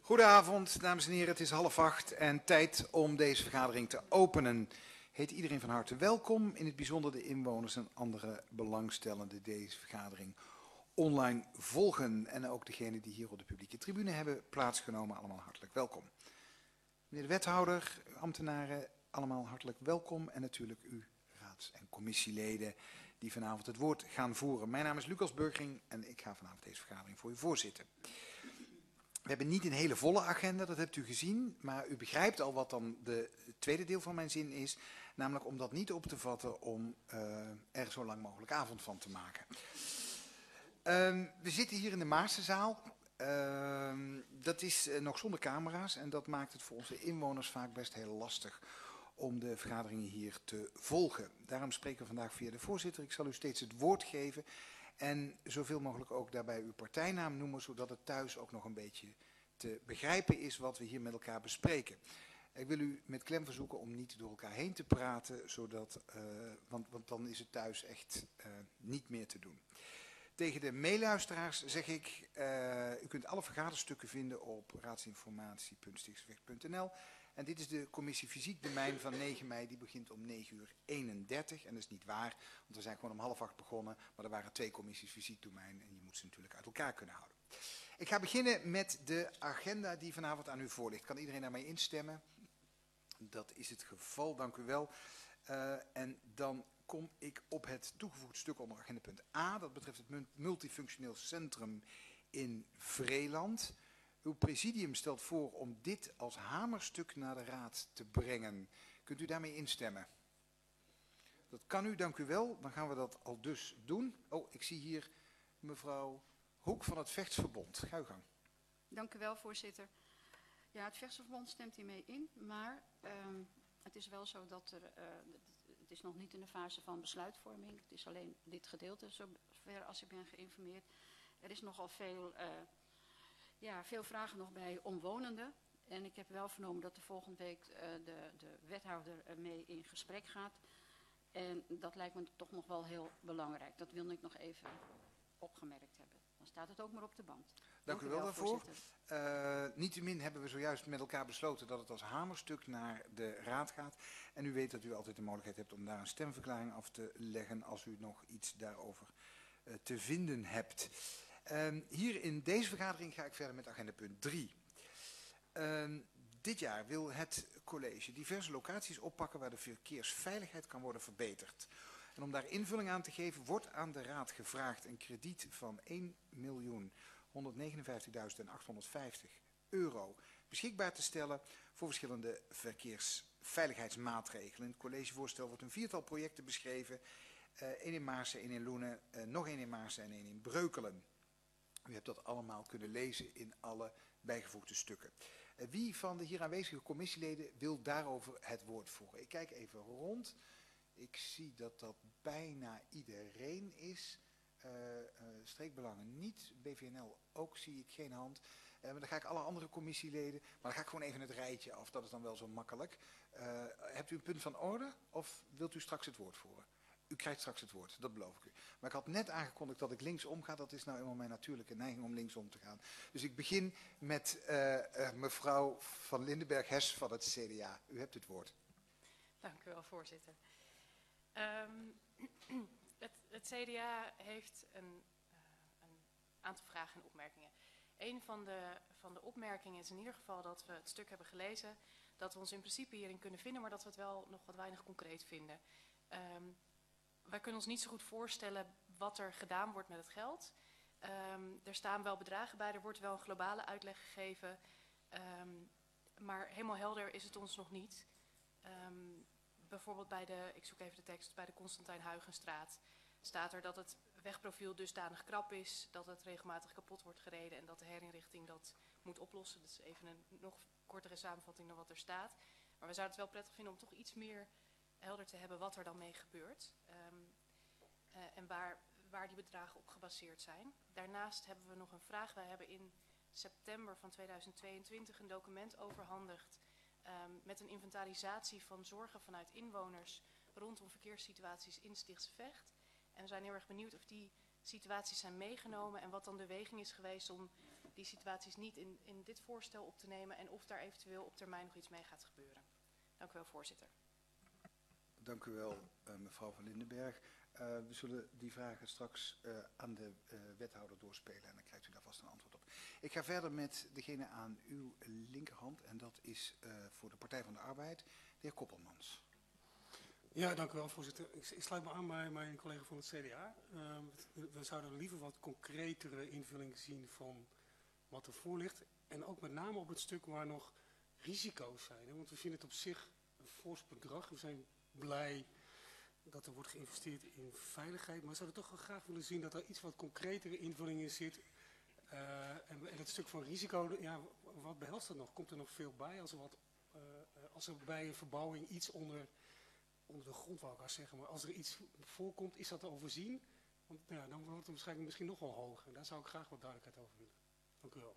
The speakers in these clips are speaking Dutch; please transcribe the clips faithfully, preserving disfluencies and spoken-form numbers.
Goedenavond, dames en heren. Het is half acht en tijd om deze vergadering te openen. Heet iedereen van harte welkom, in het bijzonder de inwoners en andere belangstellenden deze vergadering online volgen. En ook degenen die hier op de publieke tribune hebben plaatsgenomen, allemaal hartelijk welkom. Meneer de wethouder, ambtenaren, allemaal hartelijk welkom. En natuurlijk u, raads- en commissieleden, die vanavond het woord gaan voeren. Mijn naam is Lucas Burgering en ik ga vanavond deze vergadering voor u voorzitten. We hebben niet een hele volle agenda, dat hebt u gezien, maar u begrijpt al wat dan de, het tweede deel van mijn zin is, namelijk om dat niet op te vatten om uh, er zo lang mogelijk avond van te maken. Uh, we zitten hier in de Maarsenzaal. Uh, dat is uh, nog zonder camera's en dat maakt het voor onze inwoners vaak best heel lastig om de vergaderingen hier te volgen. Daarom spreken we vandaag via de voorzitter. Ik zal u steeds het woord geven. En zoveel mogelijk ook daarbij uw partijnaam noemen, zodat het thuis ook nog een beetje te begrijpen is wat we hier met elkaar bespreken. Ik wil u met klem verzoeken om niet door elkaar heen te praten, zodat, uh, want, want dan is het thuis echt uh, niet meer te doen. Tegen de meeluisteraars zeg ik, uh, u kunt alle vergaderstukken vinden op raadsinformatie punt stichtelsweg punt n l. En dit is de commissie fysiek domein van negen mei, die begint om negen uur eenendertig. En dat is niet waar, want we zijn gewoon om half acht begonnen, maar er waren twee commissies fysiek domein en je moet ze natuurlijk uit elkaar kunnen houden. Ik ga beginnen met de agenda die vanavond aan u voorligt. Kan iedereen daarmee instemmen? Dat is het geval, dank u wel. Uh, en dan kom ik op het toegevoegd stuk onder agenda punt A. Dat betreft het multifunctioneel centrum in Vreeland. Uw presidium stelt voor om dit als hamerstuk naar de raad te brengen. Kunt u daarmee instemmen? Dat kan u, dank u wel. Dan gaan we dat al dus doen. Oh, ik zie hier mevrouw Hoek van het Vechtsverbond. Ga uw gang. Dank u wel, voorzitter. Ja, het Vechtsverbond stemt hiermee in, maar um, het is wel zo dat er, uh, het is nog niet in de fase van besluitvorming. Het is alleen dit gedeelte, zover als ik ben geïnformeerd. Er is nogal veel... Uh, Ja, veel vragen nog bij omwonenden. En ik heb wel vernomen dat de volgende week uh, de, de wethouder mee in gesprek gaat. En dat lijkt me toch nog wel heel belangrijk. Dat wilde ik nog even opgemerkt hebben. Dan staat het ook maar op de band. Dank, Dank u wel, wel daarvoor. Uh, Niettemin hebben we zojuist met elkaar besloten dat het als hamerstuk naar de raad gaat. En u weet dat u altijd de mogelijkheid hebt om daar een stemverklaring af te leggen als u nog iets daarover uh, te vinden hebt. Uh, hier in deze vergadering ga ik verder met agenda punt drie. Uh, dit jaar wil het college diverse locaties oppakken waar de verkeersveiligheid kan worden verbeterd. En om daar invulling aan te geven wordt aan de raad gevraagd een krediet van één miljoen honderdnegenenvijftigduizend achthonderdvijftig euro beschikbaar te stellen voor verschillende verkeersveiligheidsmaatregelen. In het collegevoorstel wordt een viertal projecten beschreven. Uh, één in Maarsen, één in Loenen, uh, nog één in Maarsen en één in Breukelen. U hebt dat allemaal kunnen lezen in alle bijgevoegde stukken. Uh, wie van de hier aanwezige commissieleden wil daarover het woord voeren? Ik kijk even rond. Ik zie dat dat bijna iedereen is. Uh, uh, streekbelangen niet. B V N L ook zie ik geen hand. Uh, maar dan ga ik alle andere commissieleden. Maar dan ga ik gewoon even het rijtje af. Dat is dan wel zo makkelijk. Uh, hebt u een punt van orde of wilt u straks het woord voeren? U krijgt straks het woord, dat beloof ik u. Maar ik had net aangekondigd dat ik linksom ga. Dat is nou eenmaal mijn natuurlijke neiging om linksom te gaan. Dus ik begin met uh, uh, mevrouw van Lindenberg-Hes van het C D A. U hebt het woord. Dank u wel, voorzitter. Um, het, het C D A heeft een, uh, een aantal vragen en opmerkingen. Een van de, van de opmerkingen is in ieder geval dat we het stuk hebben gelezen. Dat we ons in principe hierin kunnen vinden, maar dat we het wel nog wat weinig concreet vinden. Um, Wij kunnen ons niet zo goed voorstellen wat er gedaan wordt met het geld. Um, er staan wel bedragen bij, er wordt wel een globale uitleg gegeven. Um, maar helemaal helder is het ons nog niet. Um, bijvoorbeeld bij de, ik zoek even de tekst, bij de Constantijn Huygenstraat staat er dat het wegprofiel dusdanig krap is, dat het regelmatig kapot wordt gereden en dat de herinrichting dat moet oplossen. Dat is even een nog kortere samenvatting dan wat er staat. Maar we zouden het wel prettig vinden om toch iets meer helder te hebben wat er dan mee gebeurt um, uh, en waar, waar die bedragen op gebaseerd zijn. Daarnaast hebben we nog een vraag. Wij hebben in september van tweeduizend tweeëntwintig een document overhandigd um, met een inventarisatie van zorgen vanuit inwoners rondom verkeerssituaties in Stichtse Vecht. En we zijn heel erg benieuwd of die situaties zijn meegenomen en wat dan de weging is geweest om die situaties niet in, in dit voorstel op te nemen en of daar eventueel op termijn nog iets mee gaat gebeuren. Dank u wel, voorzitter. Dank u wel, uh, mevrouw van Lindenberg. Uh, we zullen die vragen straks uh, aan de uh, wethouder doorspelen en dan krijgt u daar vast een antwoord op. Ik ga verder met degene aan uw linkerhand en dat is uh, voor de Partij van de Arbeid, de heer Koppelmans. Ja, dank u wel, voorzitter. Ik, ik sluit me aan bij mijn collega van het C D A. Uh, we, we zouden liever wat concretere invulling zien van wat er voor ligt. En ook met name op het stuk waar nog risico's zijn. Hè? Want we vinden het op zich een fors bedrag. We zijn blij dat er wordt geïnvesteerd in veiligheid. Maar we zouden toch wel graag willen zien dat er iets wat concretere invulling in zit. Uh, en, en het stuk van risico, ja, wat behelst dat nog? Komt er nog veel bij als er, wat, uh, als er bij een verbouwing iets onder... onder de grond wou ik maar zeggen, maar als er iets voorkomt, is dat te overzien? Want ja, dan wordt het waarschijnlijk misschien nog wel hoger. En daar zou ik graag wat duidelijkheid over willen. Dank u wel.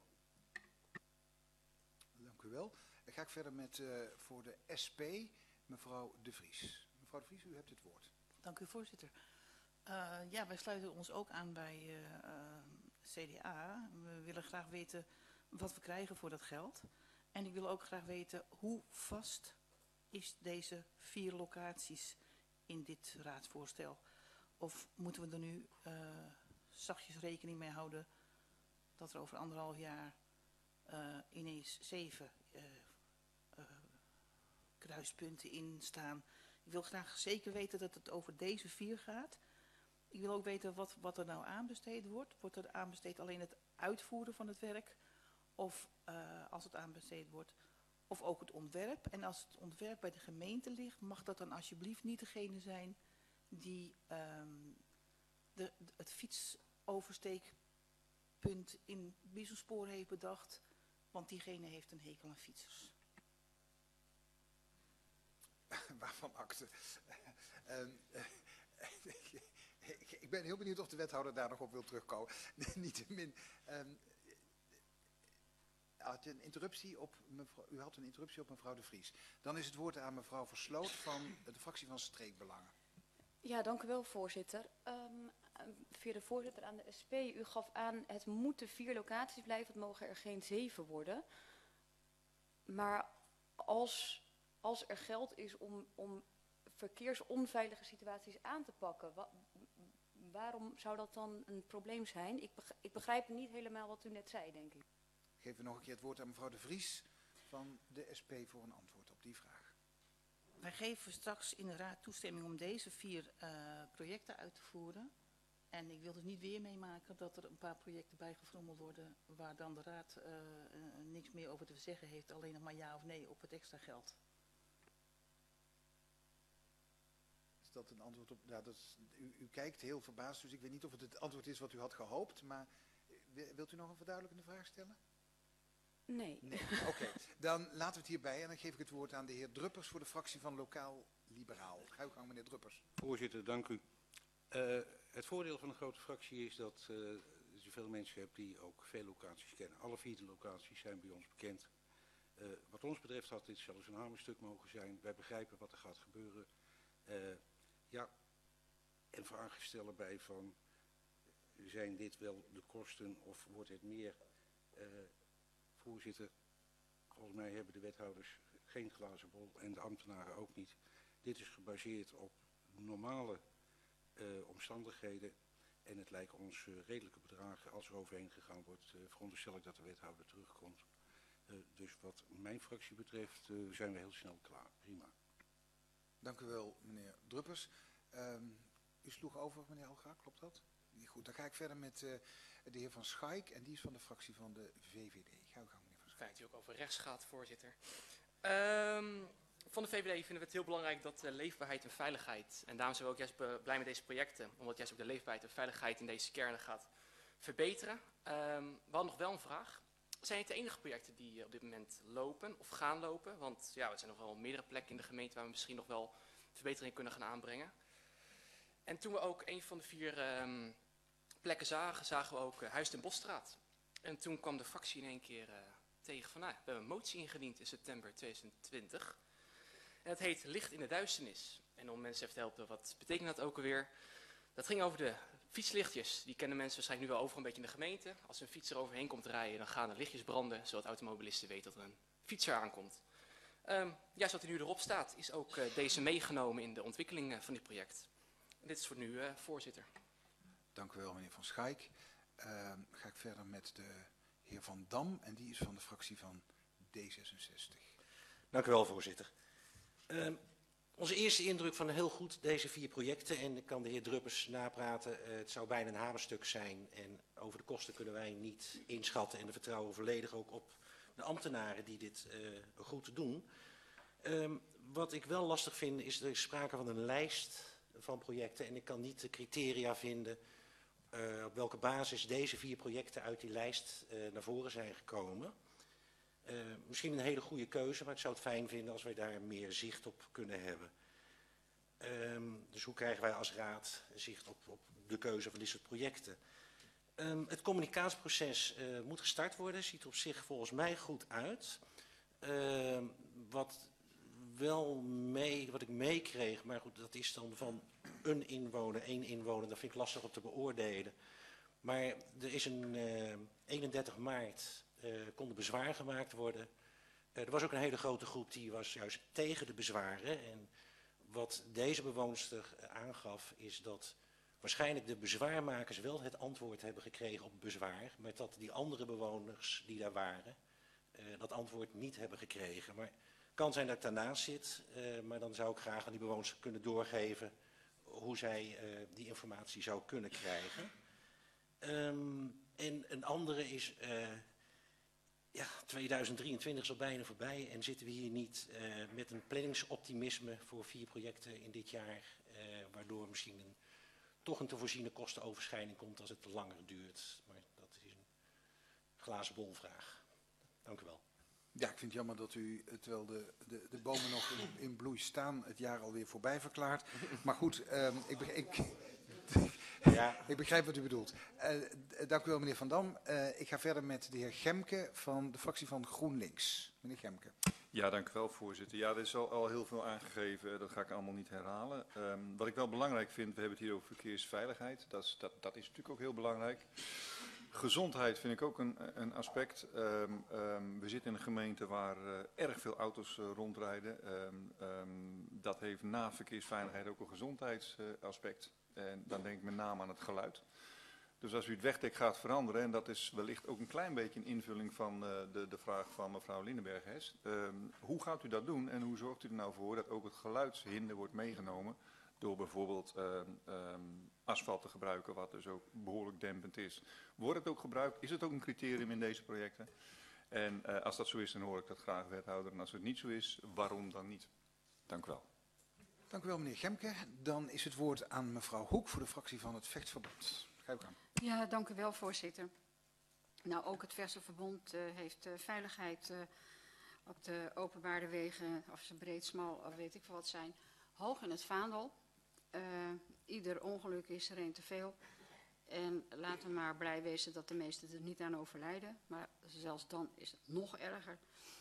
Dank u wel. Dan ga ik verder met uh, voor de S P, mevrouw De Vries. Mevrouw De Vries, u hebt het woord. Dank u, voorzitter. Uh, ja, wij sluiten ons ook aan bij uh, uh, C D A. We willen graag weten wat we krijgen voor dat geld. En ik wil ook graag weten hoe vast is deze vier locaties in dit raadsvoorstel? Of moeten we er nu uh, zachtjes rekening mee houden dat er over anderhalf jaar uh, ineens zeven uh, uh, kruispunten in staan? Ik wil graag zeker weten dat het over deze vier gaat. Ik wil ook weten wat, wat er nou aanbesteed wordt. Wordt er aanbesteed alleen het uitvoeren van het werk? Of uh, als het aanbesteed wordt... Of ook het ontwerp. En als het ontwerp bij de gemeente ligt, mag dat dan alsjeblieft niet degene zijn die um, de, de, het fietsoversteekpunt in Bieselsporen heeft bedacht. Want diegene heeft een hekel aan fietsers. Waarvan akte. um, ik ben heel benieuwd of de wethouder daar nog op wil terugkomen. Niettemin... Um, Had je een interruptie op mevrouw, u had een interruptie op mevrouw De Vries. Dan is het woord aan mevrouw Versloot van de fractie van Streekbelangen. Ja, dank u wel, voorzitter. Um, via de voorzitter aan de S P, u gaf aan het moeten vier locaties blijven, het mogen er geen zeven worden. Maar als, als er geld is om, om verkeersonveilige situaties aan te pakken, wa, waarom zou dat dan een probleem zijn? Ik begrijp, ik begrijp niet helemaal wat u net zei, denk ik. Geef we nog een keer het woord aan mevrouw De Vries van de S P voor een antwoord op die vraag. Wij geven straks in de raad toestemming om deze vier uh, projecten uit te voeren. En ik wil dus niet weer meemaken dat er een paar projecten bijgevrommeld worden waar dan de raad uh, uh, niks meer over te zeggen heeft, alleen nog maar ja of nee op het extra geld. Is dat een antwoord op... Ja, dat is, u, u kijkt heel verbaasd, dus ik weet niet of het het antwoord is wat u had gehoopt, maar wilt u nog een verduidelijkende vraag stellen? Nee. Nee. Oké, okay. Dan laten we het hierbij en dan geef ik het woord aan de heer Druppers voor de fractie van Lokaal Liberaal. Ga uw gang, meneer Druppers. Voorzitter, dank u. Uh, het voordeel van een grote fractie is dat uh, je veel mensen hebt die ook veel locaties kennen. Alle vier de locaties zijn bij ons bekend. Uh, wat ons betreft had dit zelfs een hamerstuk mogen zijn. Wij begrijpen wat er gaat gebeuren. Uh, ja, en vragen stellen bij van, zijn dit wel de kosten of wordt het meer... Uh, Voorzitter, volgens mij hebben de wethouders geen glazen bol en de ambtenaren ook niet. Dit is gebaseerd op normale uh, omstandigheden en het lijken ons uh, redelijke bedragen. Als er overheen gegaan wordt, uh, veronderstel ik dat de wethouder terugkomt. Uh, dus wat mijn fractie betreft uh, zijn we heel snel klaar. Prima. Dank u wel, meneer Druppers. Um, u sloeg over, meneer Alga, klopt dat? Goed, dan ga ik verder met uh, de heer Van Schaik en die is van de fractie van de V V D. Ga uw gang, meneer Van Schaik. Feit die ook over rechts gaat, voorzitter. Um, van de V V D vinden we het heel belangrijk dat uh, leefbaarheid en veiligheid, en daarom zijn we ook juist blij met deze projecten, omdat juist ook de leefbaarheid en veiligheid in deze kernen gaat verbeteren. Um, we hadden nog wel een vraag. Zijn het de enige projecten die uh, op dit moment lopen of gaan lopen? Want ja, er zijn nog wel meerdere plekken in de gemeente waar we misschien nog wel verbetering kunnen gaan aanbrengen. En toen we ook een van de vier um, plekken zagen, zagen we ook uh, Huis ten Bosstraat. En toen kwam de fractie in één keer uh, tegen van, nou, we hebben een motie ingediend in september tweeduizend twintig. En dat heet Licht in de Duisternis. En om mensen even te helpen, wat betekent dat ook alweer? Dat ging over de Fietslichtjes, die kennen mensen waarschijnlijk nu wel overal een beetje in de gemeente. Als een fietser overheen komt rijden, dan gaan de lichtjes branden, zodat automobilisten weten dat er een fietser aankomt. Um, ja, zoals hij nu erop staat, is ook uh, deze meegenomen in de ontwikkeling uh, van dit project. En dit is voor nu, uh, voorzitter. Dank u wel, meneer Van Schaik. Uh, ga ik verder met de heer Van Dam, en die is van de fractie van D zesenzestig. Dank u wel, voorzitter. Uh, onze eerste indruk van heel goed deze vier projecten, en ik kan de heer Druppers napraten, uh, het zou bijna een hamerstuk zijn en over de kosten kunnen wij niet inschatten en we vertrouwen volledig ook op de ambtenaren die dit uh, goed doen. Um, wat ik wel lastig vind is, er is sprake van een lijst van projecten en ik kan niet de criteria vinden uh, op welke basis deze vier projecten uit die lijst uh, naar voren zijn gekomen. Uh, misschien een hele goede keuze, maar ik zou het fijn vinden als wij daar meer zicht op kunnen hebben. Um, dus hoe krijgen wij als raad zicht op, op de keuze van dit soort projecten? Um, het communicatieproces uh, moet gestart worden, ziet er op zich volgens mij goed uit. Uh, wat, wel mee, wat ik meekreeg, maar goed, dat is dan van een inwoner, één inwoner, dat vind ik lastig om te beoordelen. Maar er is een uh, eenendertig maart uh, kon er bezwaar gemaakt worden. Uh, er was ook een hele grote groep die was juist tegen de bezwaren. En wat deze bewoonster aangaf is dat waarschijnlijk de bezwaarmakers wel het antwoord hebben gekregen op het bezwaar, maar dat die andere bewoners die daar waren, uh, dat antwoord niet hebben gekregen. Maar het kan zijn dat ik daarnaast zit, uh, maar dan zou ik graag aan die bewoners kunnen doorgeven hoe zij uh, die informatie zou kunnen krijgen. Um, en een andere is, uh, ja, tweeduizend drieëntwintig is al bijna voorbij en zitten we hier niet uh, met een planningsoptimisme voor vier projecten in dit jaar, uh, waardoor misschien een toch een te voorziene kostenoverschrijding komt als het langer duurt. Maar dat is een glazen bolvraag. Dank u wel. Ja, ik vind het jammer dat u, terwijl de, de, de bomen nog in, in bloei staan, het jaar alweer voorbij verklaart. Maar goed, um, ik, ik, ja. ik begrijp wat u bedoelt. Uh, dank u wel, meneer Van Dam. Uh, ik ga verder met de heer Gemke van de fractie van GroenLinks. Meneer Gemke. Ja, dank u wel, voorzitter. Ja, er is al, al heel veel aangegeven, dat ga ik allemaal niet herhalen. Um, wat ik wel belangrijk vind, we hebben het hier over verkeersveiligheid. Dat is, dat, dat is natuurlijk ook heel belangrijk. Gezondheid vind ik ook een, een aspect. Um, um, we zitten in een gemeente waar uh, erg veel auto's uh, rondrijden. Um, um, dat heeft na verkeersveiligheid ook een gezondheidsaspect. Uh, en dan denk ik met name aan het geluid. Dus als u het wegdek gaat veranderen, en dat is wellicht ook een klein beetje een invulling van uh, de, de vraag van mevrouw Lindenberg-Hes. Um, hoe gaat u dat doen en hoe zorgt u er nou voor dat ook het geluidshinder wordt meegenomen door bijvoorbeeld um, um, asfalt te gebruiken, wat dus ook behoorlijk dempend is. Wordt het ook gebruikt? Is het ook een criterium in deze projecten? En uh, als dat zo is, dan hoor ik dat graag, wethouder. En als het niet zo is, waarom dan niet? Dank u wel. Dank u wel, meneer Gemke. Dan is het woord aan mevrouw Hoek voor de fractie van het Vechtverbond. Ga ik aan. Ja, dank u wel, voorzitter. Nou, ook het Vechtverbond uh, heeft uh, veiligheid uh, op de openbare wegen, of ze breed, smal, of weet ik veel wat zijn, hoog in het vaandel. Uh, ieder ongeluk is er een te veel. En laten we maar blij wezen dat de meesten er niet aan overlijden. Maar zelfs dan is het nog erger.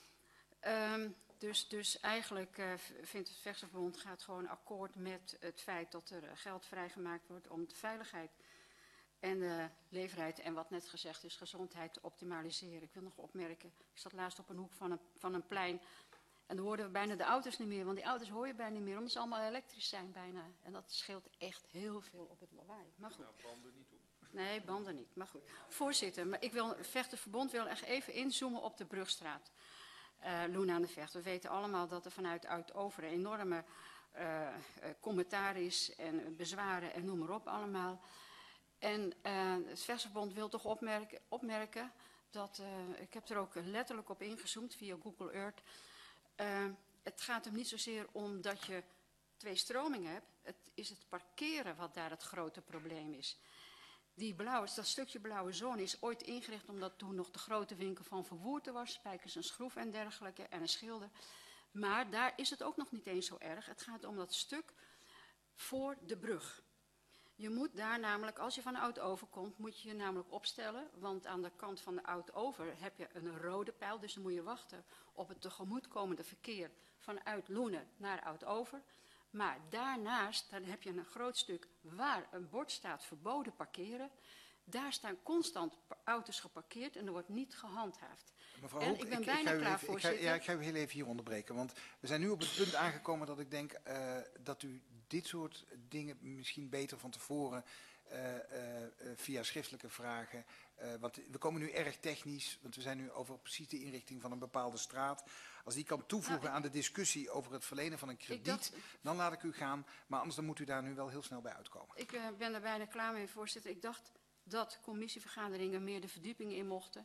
Um, dus, dus eigenlijk uh, vindt het Vechtverbond gaat gewoon akkoord met het feit dat er geld vrijgemaakt wordt om de veiligheid en de leefbaarheid en wat net gezegd is, gezondheid te optimaliseren. Ik wil nog opmerken, ik zat laatst op een hoek van een, van een plein en dan hoorden we bijna de auto's niet meer, want die auto's hoor je bijna niet meer, omdat ze allemaal elektrisch zijn bijna. En dat scheelt echt heel veel op het lawaai. Maar goed. Nou, banden niet op. Nee, banden niet, maar goed. Voorzitter, maar ik wil, Vechtverbond wil echt even inzoomen op de Brugstraat. Uh, Loen aan de Vecht. We weten allemaal dat er vanuit Uit-Over een enorme uh, uh, commentaar is en bezwaren en noem maar op allemaal. En uh, het Vechtverbond wil toch opmerken, opmerken dat, uh, ik heb er ook letterlijk op ingezoomd via Google Earth. Uh, het gaat hem niet zozeer om dat je twee stromingen hebt. Het is het parkeren wat daar het grote probleem is. Die blauwe, dat stukje blauwe zone is ooit ingericht omdat toen nog de grote winkel van Verwoerten was. Spijkers en schroef en dergelijke en een schilder. Maar daar is het ook nog niet eens zo erg. Het gaat om dat stuk voor de brug. Je moet daar namelijk, als je van Oud-Over komt, moet je je namelijk opstellen. Want aan de kant van de Oud-Over heb je een rode pijl. Dus dan moet je wachten op het tegemoetkomende verkeer vanuit Loenen naar Oud-Over. Maar daarnaast, dan heb je een groot stuk waar een bord staat verboden parkeren. Daar staan constant pa- auto's geparkeerd en er wordt niet gehandhaafd. Mevrouw En Hoek, ik ben ik, bijna ik ga u klaar, even, ik ga, voorzitter. ja, ik ga u heel even hier onderbreken. Want we zijn nu op het punt aangekomen dat ik denk uh, dat u dit soort dingen misschien beter van tevoren uh, uh, uh, via schriftelijke vragen. Uh, want we komen nu erg technisch, want we zijn nu over precies de inrichting van een bepaalde straat. Als die kan toevoegen Nou, ik- aan de discussie over het verlenen van een krediet, dacht- dan laat ik u gaan. Maar anders dan moet u daar nu wel heel snel bij uitkomen. Ik uh, ben er bijna klaar mee, voorzitter. Ik dacht dat commissievergaderingen meer de verdieping in mochten.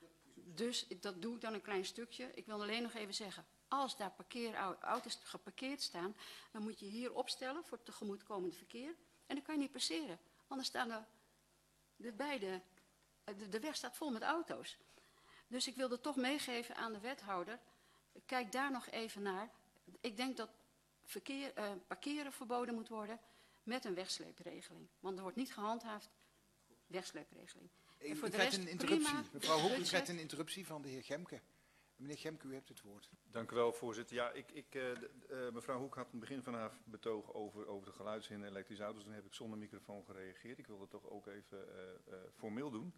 Dus ik- dat doe ik dan een klein stukje. Ik wil alleen nog even zeggen, als daar parkeerauto's geparkeerd staan, dan moet je hier opstellen voor het tegemoetkomend verkeer. En dan kan je niet passeren. Anders staan er de beide, de, de weg staat vol met auto's. Dus ik wilde toch meegeven aan de wethouder, kijk daar nog even naar. Ik denk dat verkeer, uh, parkeren verboden moet worden met een wegsleepregeling. Want er wordt niet gehandhaafd, wegsleepregeling. En Ik voor u de krijgt rest een interruptie. prima. Mevrouw Hoek, u budget. krijgt een interruptie van de heer Gemke. Meneer Gemke, u hebt het woord. Dank u wel, voorzitter. Ja, ik, ik, uh, de, uh, mevrouw Hoek had in het begin van haar betoog over, over de geluidshinder en elektrische auto's. Toen heb ik zonder microfoon gereageerd. Ik wil dat toch ook even uh, uh, formeel doen.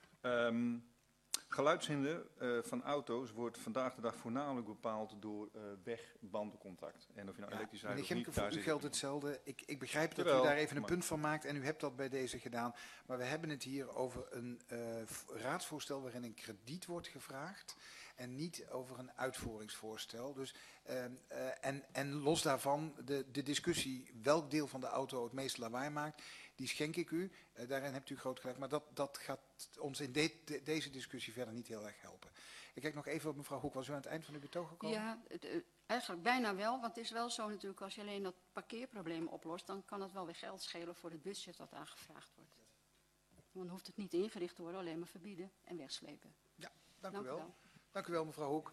Um, geluidshinder uh, van auto's wordt vandaag de dag voornamelijk bepaald door uh, weg-bandencontact. En of je nou Ja, elektrisch rijdt meneer of Gemke, niet, voor daar u zit geldt het hetzelfde. Ik, ik begrijp dat Jawel, u daar even een maar- punt van maakt en u hebt dat bij deze gedaan. Maar we hebben het hier over een uh, v- raadsvoorstel waarin een krediet wordt gevraagd en niet over een uitvoeringsvoorstel. Dus, uh, uh, en, en los daarvan, de, de discussie welk deel van de auto het meest lawaai maakt, die schenk ik u. Uh, daarin hebt u groot gelijk. Maar dat, dat gaat ons in de, de, deze discussie verder niet heel erg helpen. Ik kijk nog even op mevrouw Hoek. Was u aan het eind van uw betoog gekomen? Ja, het, uh, eigenlijk bijna wel. Want het is wel zo natuurlijk, als je alleen dat parkeerprobleem oplost, dan kan het wel weer geld schelen voor het budget dat aangevraagd wordt. Dan hoeft het niet ingericht te worden, alleen maar verbieden en wegslepen. Ja, dank, Dank u u wel. wel. Dank u wel, mevrouw Hoek.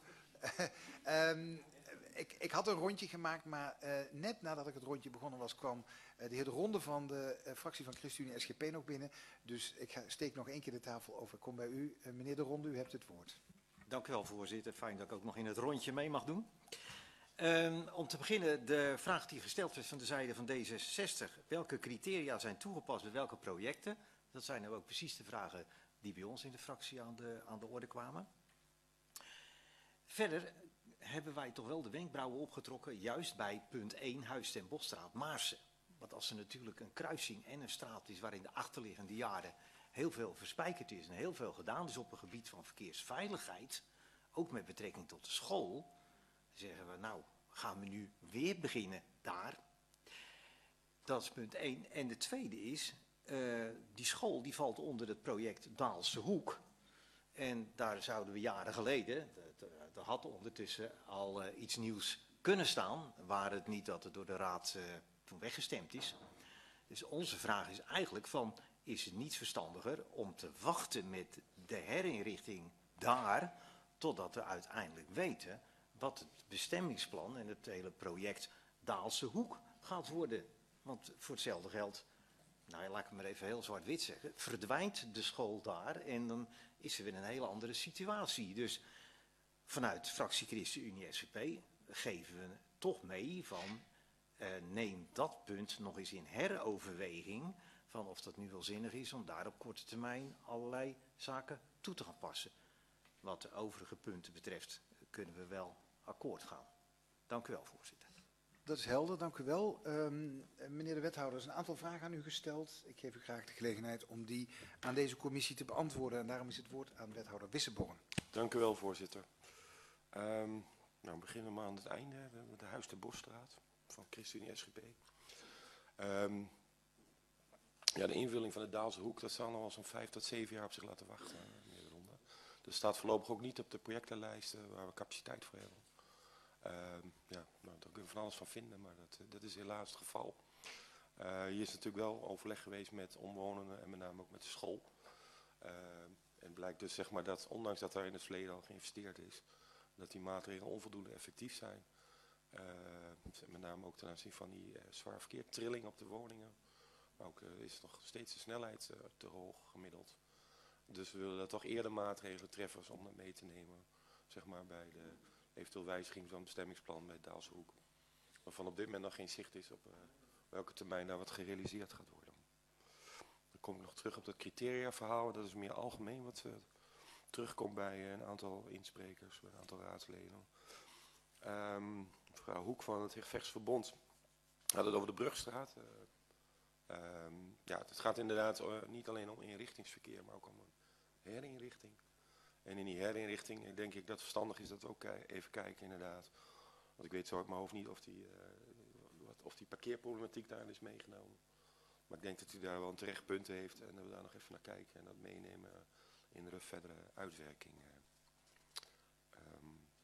um, ik, ik had een rondje gemaakt, maar uh, net nadat ik het rondje begonnen was, kwam uh, de heer De Ronde van de uh, fractie van ChristenUnie S G P nog binnen. Dus ik ga, steek nog één keer de tafel over. Ik kom bij u. Uh, meneer De Ronde, u hebt het woord. Dank u wel, voorzitter. Fijn dat ik ook nog in het rondje mee mag doen. Um, om te beginnen, de vraag die gesteld werd van de zijde van D zesenzestig. Welke criteria zijn toegepast bij welke projecten? Dat zijn nou ook precies de vragen die bij ons in de fractie aan de, aan de orde kwamen. Verder hebben wij toch wel de wenkbrauwen opgetrokken, juist bij punt één, Huis ten Bosstraat, Maarsen. Want als er natuurlijk een kruising en een straat is waarin de achterliggende jaren heel veel verspijkerd is en heel veel gedaan is op het gebied van verkeersveiligheid, ook met betrekking tot de school, zeggen we nou, gaan we nu weer beginnen daar. Dat is punt één. En de tweede is, uh, die school die valt onder het project Daalse Hoek. En daar zouden we jaren geleden, er had ondertussen al uh, iets nieuws kunnen staan, waar het niet dat het door de raad uh, toen weggestemd is. Dus onze vraag is eigenlijk van, is het niet verstandiger om te wachten met de herinrichting daar, totdat we uiteindelijk weten wat het bestemmingsplan en het hele project Daalse Hoek gaat worden. Want voor hetzelfde geld, nou ja, laat ik het maar even heel zwart-wit zeggen, verdwijnt de school daar en dan is er weer een hele andere situatie. Dus vanuit fractie ChristenUnie S G P geven we toch mee van, uh, neem dat punt nog eens in heroverweging, van of dat nu wel zinnig is om daar op korte termijn allerlei zaken toe te gaan passen. Wat de overige punten betreft kunnen we wel akkoord gaan. Dank u wel, voorzitter. Dat is helder, dank u wel. Um, meneer de wethouder, er is een aantal vragen aan u gesteld. Ik geef u graag de gelegenheid om die aan deze commissie te beantwoorden. En daarom is het woord aan wethouder Wisseborn. Dank u wel, voorzitter. Um, nou, beginnen we maar aan het einde, met de Huis de Bosstraat van ChristenUnie S G P. Um, ja, de invulling van de Daalse Hoek, dat zal nog wel zo'n vijf tot zeven jaar op zich laten wachten, meneer de Ronde. Dat staat voorlopig ook niet op de projectenlijsten waar we capaciteit voor hebben. Uh, ja, nou, daar kun je van alles van vinden, maar dat, dat is helaas het geval. Uh, hier is natuurlijk wel overleg geweest met omwonenden en met name ook met de school. Uh, en het blijkt dus zeg maar dat, ondanks dat er in het verleden al geïnvesteerd is, dat die maatregelen onvoldoende effectief zijn. Uh, met name ook ten aanzien van die uh, zwaar verkeer, trilling op de woningen. Maar ook uh, is nog steeds de snelheid uh, te hoog gemiddeld. Dus we willen toch eerder maatregelen treffen om dat mee te nemen, zeg maar bij de eventueel wijziging van het bestemmingsplan bij Daalse Hoek. waarvan op dit moment nog geen zicht is op uh, welke termijn daar wat gerealiseerd gaat worden. Dan kom ik nog terug op dat criteria-verhaal. Dat is meer algemeen wat uh, terugkomt bij een aantal insprekers, een aantal raadsleden. Um, mevrouw Hoek van het Gerechtsverbond had het over de Brugstraat. Uh, um, ja, het gaat inderdaad uh, niet alleen om inrichtingsverkeer, maar ook om een herinrichting. En in die herinrichting denk ik dat het verstandig is dat we ook even kijken inderdaad. Want ik weet zo uit mijn hoofd niet of die, uh, wat, of die parkeerproblematiek daarin is meegenomen. Maar ik denk dat u daar wel een terecht punt heeft en dat we daar nog even naar kijken en dat meenemen in de verdere uitwerking. Um,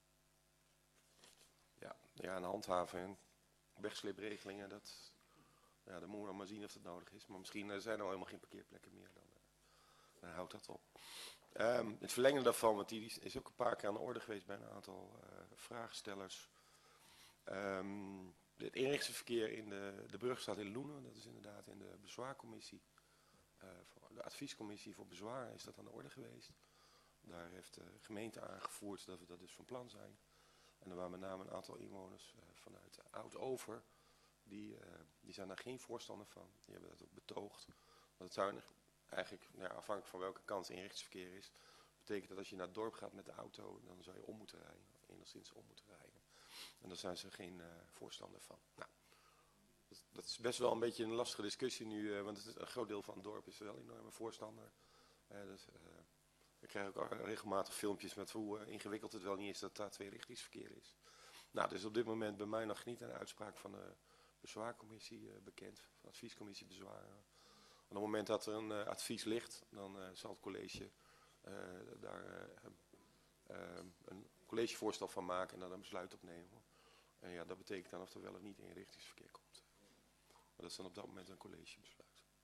ja, ja, en handhaven, wegsleepregelingen, dat, ja, dan moeten we maar zien of dat nodig is. Maar misschien uh, zijn er al helemaal geen parkeerplekken meer, dan, uh, dan houdt dat op. Um, het verlengen daarvan, want die is ook een paar keer aan de orde geweest bij een aantal uh, vraagstellers. Um, het inrichtingsverkeer in de, de Brugstraat in Loenen, dat is inderdaad in de bezwaarcommissie, uh, de adviescommissie voor bezwaar is dat aan de orde geweest. Daar heeft de gemeente aangevoerd dat we dat dus van plan zijn. En er waren met name een aantal inwoners uh, vanuit Oud-Over, die, uh, die zijn daar geen voorstander van. Die hebben dat ook betoogd. Want het zou eigenlijk, nou ja, afhankelijk van welke kant inrichtingsverkeer is, betekent dat als je naar het dorp gaat met de auto, dan zou je om moeten rijden, enigszins om moeten rijden. En daar zijn ze geen uh, voorstander van. Nou, dat, dat is best wel een beetje een lastige discussie nu, uh, want het is, een groot deel van het dorp is wel enorme voorstander. Uh, dus, uh, ik krijg ook regelmatig filmpjes met hoe uh, ingewikkeld het wel niet is dat daar tweerichtingsverkeer is. Nou, dus op dit moment bij mij nog niet een uitspraak van de bezwaarcommissie uh, bekend, van de adviescommissie bezwaren. Op het moment dat er een uh, advies ligt, dan uh, zal het college uh, daar uh, uh, een collegevoorstel van maken en dan een besluit opnemen. En ja, dat betekent dan of er wel of niet inrichtingsverkeer komt. Maar dat is dan op dat moment een collegebesluit.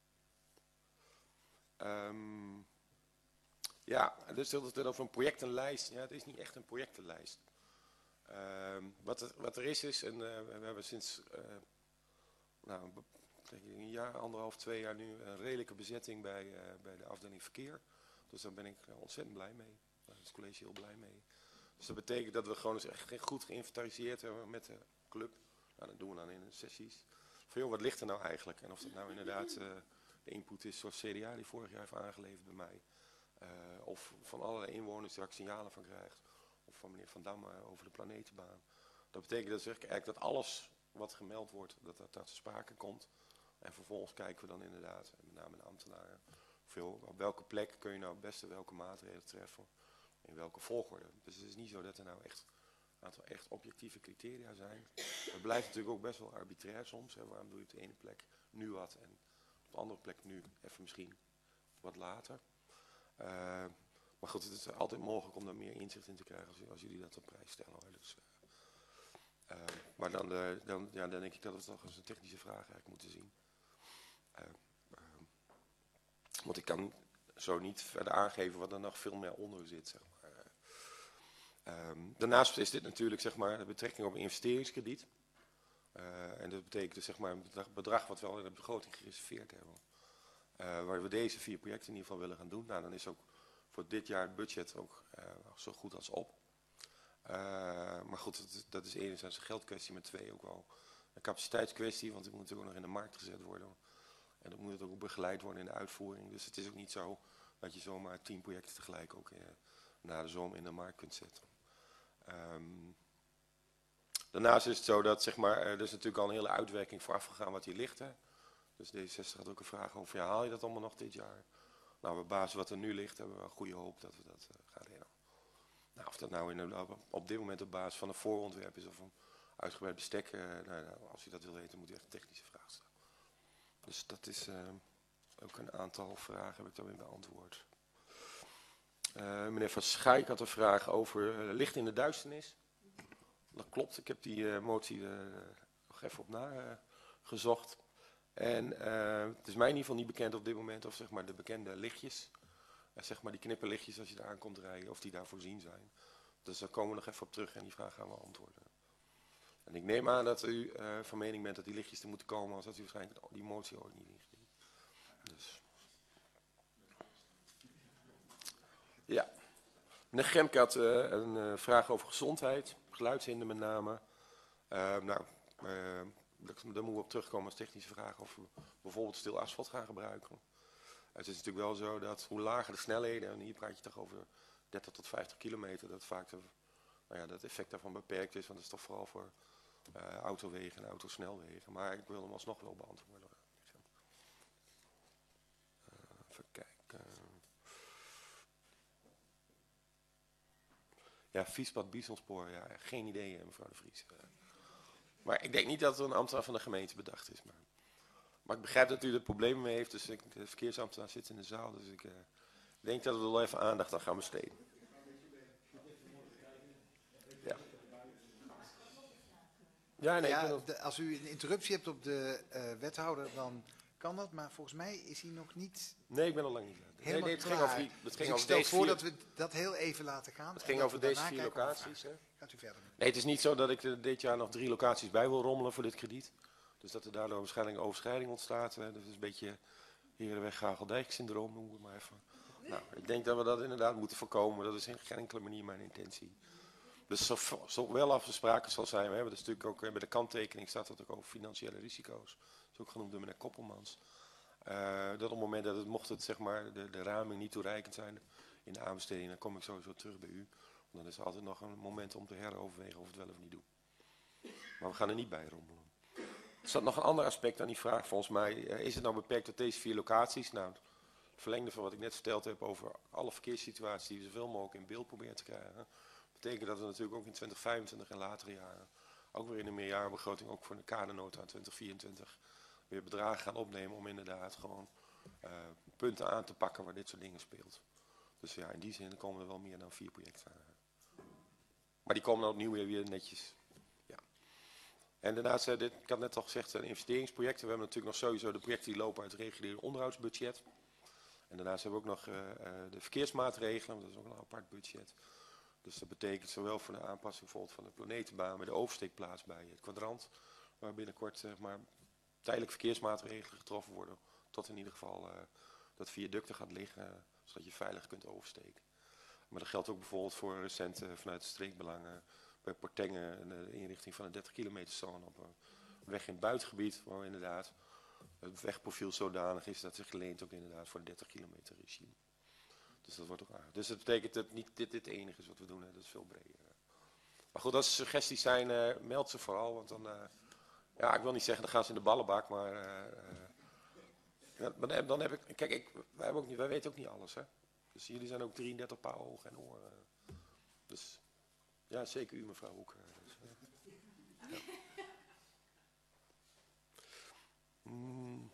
Um, ja, dus dat het over een projectenlijst. Ja, het is niet echt een projectenlijst. Um, wat, er, wat er is is, en uh, we hebben sinds uh, nou, een jaar, anderhalf, twee jaar nu een redelijke bezetting bij, uh, bij de afdeling verkeer. Dus daar ben ik uh, ontzettend blij mee. Daar is het college heel blij mee. Dus dat betekent dat we gewoon eens echt goed geïnventariseerd hebben met de club. Nou, dat doen we dan in de sessies. Van joh, wat ligt er nou eigenlijk? En of dat nou inderdaad uh, de input is zoals C D A die vorig jaar heeft aangeleverd bij mij. Uh, of van allerlei inwoners die ik signalen van krijgt. Of van meneer Van Dam uh, over de planetenbaan. Dat betekent dat, zeg ik, eigenlijk dat alles wat gemeld wordt, dat dat ter sprake komt. En vervolgens kijken we dan inderdaad, met name de ambtenaren, veel, op welke plek kun je nou het beste welke maatregelen treffen. In welke volgorde. Dus het is niet zo dat er nou echt een aantal echt objectieve criteria zijn. Het blijft natuurlijk ook best wel arbitrair soms. Hè. Waarom doe je op de ene plek nu wat en op de andere plek nu even misschien wat later. Uh, maar goed, het is altijd mogelijk om daar meer inzicht in te krijgen als, als jullie dat op prijs stellen. Hoor. Dus, uh, uh, maar dan, uh, dan, ja, dan denk ik dat we het toch als een technische vraag eigenlijk moeten zien. Uh, uh, want ik kan zo niet verder aangeven wat er nog veel meer onder zit, zeg maar. Um, daarnaast is dit natuurlijk, zeg maar, de betrekking op een investeringskrediet. Uh, en dat betekent dus, zeg maar, een bedrag, bedrag wat we al in de begroting gereserveerd hebben. Uh, waar we deze vier projecten in ieder geval willen gaan doen. Nou, dan is ook voor dit jaar het budget ook uh, zo goed als op. Uh, maar goed, dat, dat is enerzijds een geldkwestie, maar twee ook wel een capaciteitskwestie. Want het moet natuurlijk ook nog in de markt gezet worden. En dan moet het ook begeleid worden in de uitvoering. Dus het is ook niet zo dat je zomaar tien projecten tegelijk ook uh, na de zomer in de markt kunt zetten. Um, daarnaast is het zo dat, zeg maar, er is natuurlijk al een hele uitwerking vooraf gegaan wat hier ligt. Hè. Dus D zestig had ook een vraag over, ja, haal je dat allemaal nog dit jaar? Nou, op basis wat er nu ligt, hebben we een goede hoop dat we dat uh, gaan redden. Nou, of dat nou in, op dit moment op basis van een voorontwerp is of een uitgebreid bestek, uh, nou, nou, als u dat wil weten, moet u echt een technische vraag stellen. Dus dat is uh, ook een aantal vragen, heb ik dan weer beantwoord. Uh, meneer Van Schaik had een vraag over uh, licht in de duisternis. Dat klopt, ik heb die uh, motie uh, nog even op nagezocht. Uh, en uh, het is mij in ieder geval niet bekend op dit moment of, zeg maar, de bekende lichtjes, uh, zeg maar die knipperlichtjes als je daar aan komt rijden, of die daar voorzien zijn. Dus daar komen we nog even op terug en die vraag gaan we antwoorden. En ik neem aan dat u uh, van mening bent dat die lichtjes er moeten komen, als dat u waarschijnlijk die motie ooit niet ingediend. Dus. Ja. Meneer Gemke had uh, een uh, vraag over gezondheid, geluidshinder met name. Uh, nou, Uh, daar moeten we op terugkomen als technische vraag of we bijvoorbeeld stil asfalt gaan gebruiken. Het is natuurlijk wel zo dat hoe lager de snelheden, en hier praat je toch over dertig tot vijftig kilometer, dat vaak de, nou ja, dat effect daarvan beperkt is, want dat is toch vooral voor uh, autowegen en autosnelwegen. Maar ik wil hem alsnog wel beantwoorden. Uh, even kijken. Ja, fietspad Biesonspoor, ja, geen idee mevrouw de Vries. Uh, maar ik denk niet dat het een ambtenaar van de gemeente bedacht is. Maar, maar ik begrijp dat u er problemen mee heeft, dus ik, de verkeersambtenaar zit in de zaal, dus ik uh, denk dat we er wel even aandacht aan gaan besteden. Ja. Ja, nee, ja, ik de, als u een interruptie hebt op de uh, wethouder, dan kan dat. Maar volgens mij is hij nog niet... Nee, ik ben al lang niet. Nee, nee, het ging over, die, het dus ging ik over stel deze voor vier... dat we dat heel even laten gaan. Het ging over deze vier locaties. Hè? Gaat u verder. Nee, het is niet zo dat ik er dit jaar nog drie locaties bij wil rommelen voor dit krediet. Dus dat er daardoor waarschijnlijk een overschrijding ontstaat. Hè? Dat is een beetje Herenweg-Gageldijk syndroom, noemen we maar even. Nou, ik denk dat we dat inderdaad moeten voorkomen. Dat is in geen enkele manier mijn intentie. Dus zo, zo wel afspraken zal zijn. We hebben dus natuurlijk ook bij de kanttekening staat dat ook over financiële risico's. Dat is ook genoemd door meneer Koppelmans. Uh, dat op het moment dat het, mocht het zeg maar de, de raming niet toereikend zijn in de aanbesteding, dan kom ik sowieso terug bij u. Want dan is er altijd nog een moment om te heroverwegen of we het wel of niet doen. Maar we gaan er niet bij rommelen. Er staat nog een ander aspect aan die vraag volgens mij. Uh, is het nou beperkt tot deze vier locaties? Nou, het verlengde van wat ik net verteld heb over alle verkeerssituaties die we zoveel mogelijk in beeld proberen te krijgen. Betekent dat we natuurlijk ook in twintig vijfentwintig en latere jaren, ook weer in de meerjarenbegroting, ook voor de kadernota twintig vierentwintig, weer bedragen gaan opnemen om inderdaad gewoon uh, punten aan te pakken waar dit soort dingen speelt. Dus ja, in die zin komen er wel meer dan vier projecten aan. Maar die komen dan opnieuw weer, weer netjes. Ja. En daarnaast, uh, dit, ik had net al gezegd, uh, investeringsprojecten. We hebben natuurlijk nog sowieso de projecten die lopen uit het reguliere onderhoudsbudget. En daarnaast hebben we ook nog uh, uh, de verkeersmaatregelen, dat is ook een apart budget. Dus dat betekent zowel voor de aanpassing bijvoorbeeld van de planetenbaan met de oversteekplaats bij het kwadrant, waar binnenkort zeg maar tijdelijk verkeersmaatregelen getroffen worden, tot in ieder geval uh, dat viaducten gaat liggen, uh, zodat je veilig kunt oversteken. Maar dat geldt ook bijvoorbeeld voor recent uh, vanuit de streekbelangen bij Portengen de inrichting van een dertig kilometer zone op een weg in het buitengebied, waar inderdaad het wegprofiel zodanig is dat zich geleent ook inderdaad voor een dertig kilometer regime. Dus dat wordt ook aardig. Dus dat betekent dat niet dit het enige is wat we doen, hè. Dat is veel breder. Maar goed, als er suggesties zijn, uh, meld ze vooral, want dan... Uh, Ja, ik wil niet zeggen, dan gaan ze in de ballenbak, maar, uh, uh, ja, dan heb ik, kijk, ik, wij, hebben ook niet, wij weten ook niet alles, hè. Dus jullie zijn ook drieëndertig paar ogen en oren. Dus, ja, zeker u mevrouw Hoek. Dus, uh, ja. mm.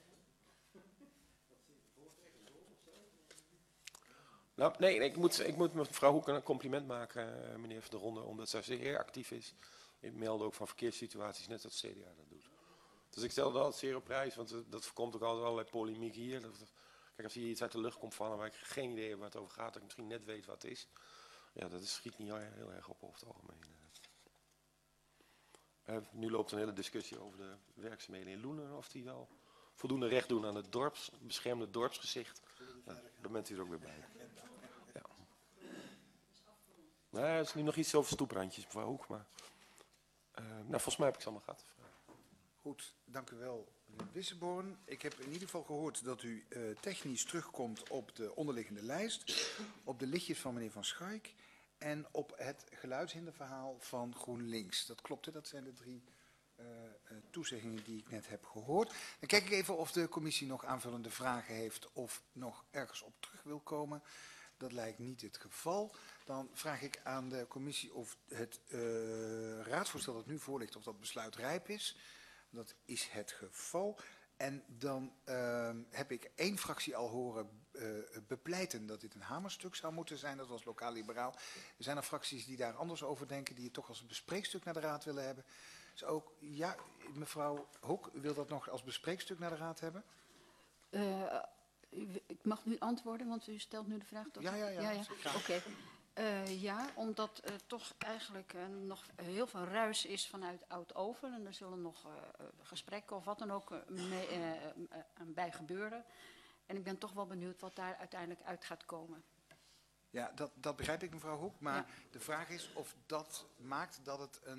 Nou, nee, nee ik, moet, ik moet mevrouw Hoek een compliment maken, uh, meneer Van der Ronde, omdat zij zeer actief is. In melden ook van verkeerssituaties, net als het C D A dat doet. Dus ik stel dat altijd zeer op prijs, want dat voorkomt ook altijd allerlei polemiek hier. Dat, kijk, als hier iets uit de lucht komt vallen waar ik geen idee heb waar het over gaat, dat ik misschien net weet wat het is. Ja, dat schiet niet heel erg op over het algemeen. Uh, nu loopt een hele discussie over de werkzaamheden in Loenen, of die wel voldoende recht doen aan het dorps, beschermde dorpsgezicht. Ja, daar bent u er ook weer bij. Ja. Nou, er is nu nog iets over stoeprandjes, mevrouw Hoek, maar... Uh, nou, volgens mij heb ik ze allemaal gehad. Goed, dank u wel, meneer Wisseborn. Ik heb in ieder geval gehoord dat u uh, technisch terugkomt op de onderliggende lijst, op de lichtjes van meneer Van Schaik en op het geluidshinderverhaal van GroenLinks. Dat klopt, hè? Dat zijn de drie uh, uh, toezeggingen die ik net heb gehoord. Dan kijk ik even of de commissie nog aanvullende vragen heeft of nog ergens op terug wil komen. Dat lijkt niet het geval. Dan vraag ik aan de commissie of het uh, raadsvoorstel dat nu voor ligt, of dat besluit rijp is. Dat is het geval. En dan uh, heb ik één fractie al horen uh, bepleiten dat dit een hamerstuk zou moeten zijn. Dat was lokaal-liberaal. Er zijn er fracties die daar anders over denken, die het toch als een bespreekstuk naar de raad willen hebben. Dus ook, ja, mevrouw Hoek, u wilt dat nog als bespreekstuk naar de raad hebben? Uh, ik mag nu antwoorden, want u stelt nu de vraag. Toch? Ja, ja, ja. ja, ja. Oké. Okay. Uh, ja, omdat er uh, toch eigenlijk uh, nog heel veel ruis is vanuit Oud-Over. En er zullen nog uh, gesprekken of wat dan ook uh, mee, uh, uh, bij gebeuren. En ik ben toch wel benieuwd wat daar uiteindelijk uit gaat komen. Ja, dat, dat begrijp ik, mevrouw Hoek. Maar ja. De vraag is of dat maakt dat het een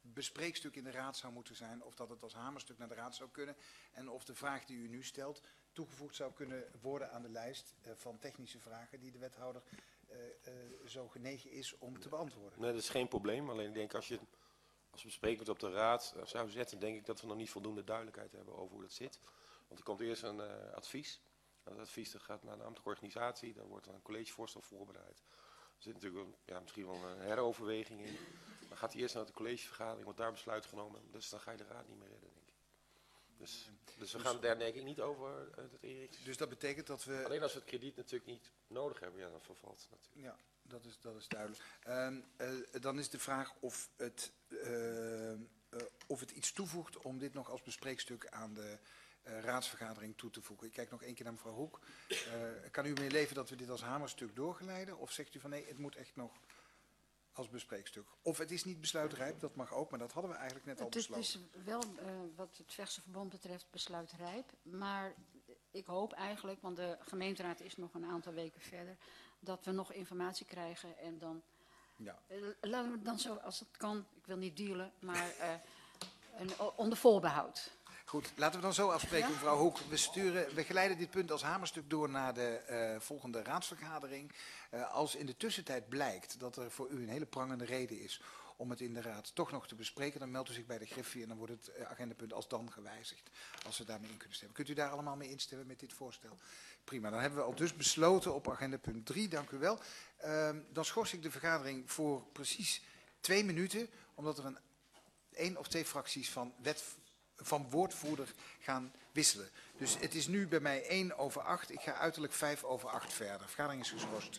bespreekstuk in de raad zou moeten zijn, of dat het als hamerstuk naar de raad zou kunnen. En of de vraag die u nu stelt toegevoegd zou kunnen worden aan de lijst uh, van technische vragen die de wethouder uh, uh, zo genegen is om te beantwoorden. Nee, dat is geen probleem. Alleen ik denk als je als we bespreekpunt op de raad uh, zou zetten, denk ik dat we nog niet voldoende duidelijkheid hebben over hoe dat zit. Want er komt eerst een uh, advies. En dat advies dat gaat naar de ambtelijke organisatie. Daar wordt een collegevoorstel voorbereid. Er zit natuurlijk wel, ja, misschien wel een heroverweging in. Dan gaat hij eerst naar de collegevergadering, wordt daar besluit genomen. Dus dan ga je de raad niet meer redden, denk ik. Dus, dus we gaan daar denk ik niet over uh, het inrichten. Dus dat betekent dat we... Alleen als we het krediet natuurlijk niet nodig hebben, ja, dan vervalt het natuurlijk. Ja, dat is, dat is duidelijk. Uh, uh, dan is de vraag of het, uh, uh, of het iets toevoegt om dit nog als bespreekstuk aan de uh, raadsvergadering toe te voegen. Ik kijk nog één keer naar mevrouw Hoek. Uh, kan u mee leven dat we dit als hamerstuk doorgeleiden? Of zegt u van nee, het moet echt nog als bespreekstuk? Of het is niet besluitrijp, dat mag ook, maar dat hadden we eigenlijk net al Het besloten. is wel, uh, wat het Vechtse Verbond betreft, besluitrijp. Maar ik hoop eigenlijk, want de gemeenteraad is nog een aantal weken verder, dat we nog informatie krijgen en dan... Ja. Uh, laten we dan zo, als het kan, ik wil niet dealen, maar uh, een, onder voorbehoud. Goed, laten we dan zo afspreken, Ja? mevrouw Hoek. We, sturen, we geleiden dit punt als hamerstuk door naar de uh, volgende raadsvergadering. Uh, als in de tussentijd blijkt dat er voor u een hele prangende reden is om het in de raad toch nog te bespreken, dan meldt u zich bij de Griffie en dan wordt het uh, agendapunt als dan gewijzigd. Als we daarmee in kunnen stemmen. Kunt u daar allemaal mee instemmen met dit voorstel? Prima, dan hebben we al dus besloten op agendapunt drie. Dank u wel. Uh, dan schors ik de vergadering voor precies twee minuten, omdat er een één of twee fracties van wet... van woordvoerder gaan wisselen. Dus het is nu bij mij één over acht. Ik ga uiterlijk vijf over acht verder. De vergadering is geschorst.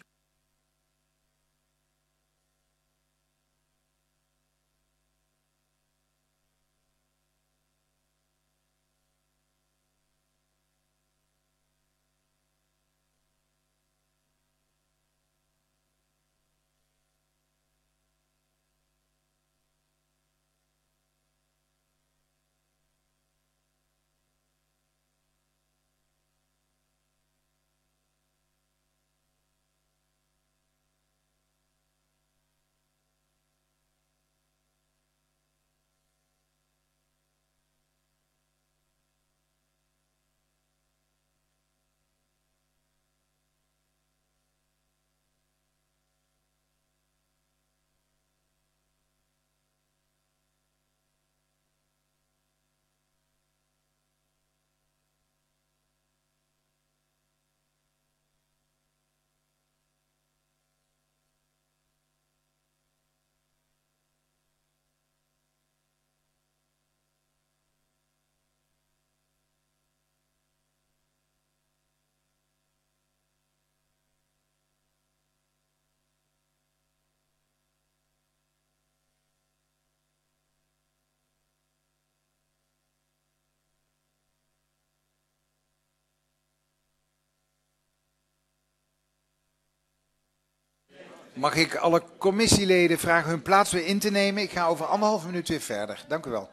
Mag ik alle commissieleden vragen hun plaats weer in te nemen? Ik ga over anderhalf minuut weer verder. Dank u wel.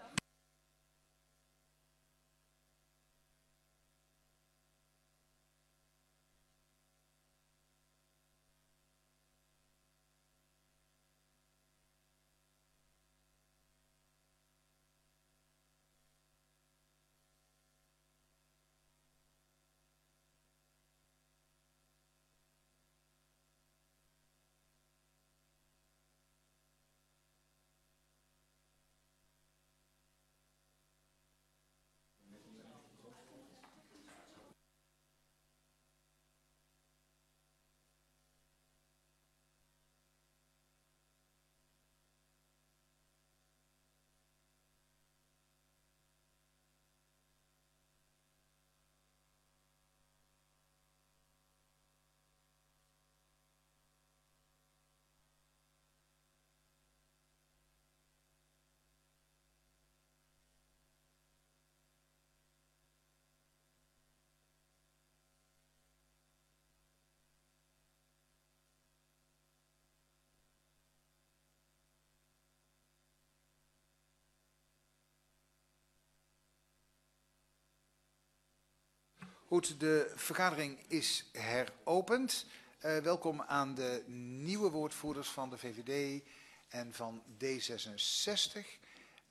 Goed, de vergadering is heropend. Uh, welkom aan de nieuwe woordvoerders van de V V D en van D zesenzestig.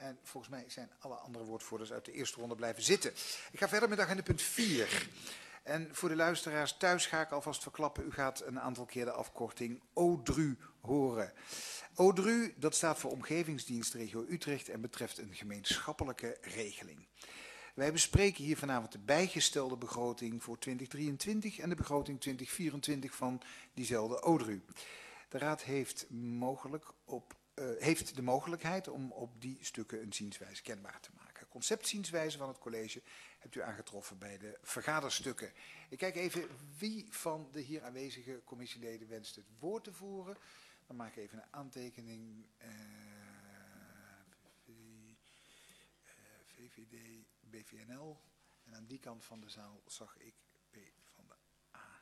En volgens mij zijn alle andere woordvoerders uit de eerste ronde blijven zitten. Ik ga verder met agenda punt vier. En voor de luisteraars thuis ga ik alvast verklappen. U gaat een aantal keer de afkorting O D R U horen. O D R U, dat staat voor Omgevingsdienst Regio Utrecht en betreft een gemeenschappelijke regeling. Wij bespreken hier vanavond de bijgestelde begroting voor twintig drieëntwintig en de begroting twintig vierentwintig van diezelfde O D R U. De Raad heeft, mogelijk op, uh, heeft de mogelijkheid om op die stukken een zienswijze kenbaar te maken. Conceptzienswijze van het college hebt u aangetroffen bij de vergaderstukken. Ik kijk even wie van de hier aanwezige commissieleden wenst het woord te voeren. Dan maak ik even een aantekening. Uh, V V D, B V N L. En aan die kant van de zaal zag ik P van de A.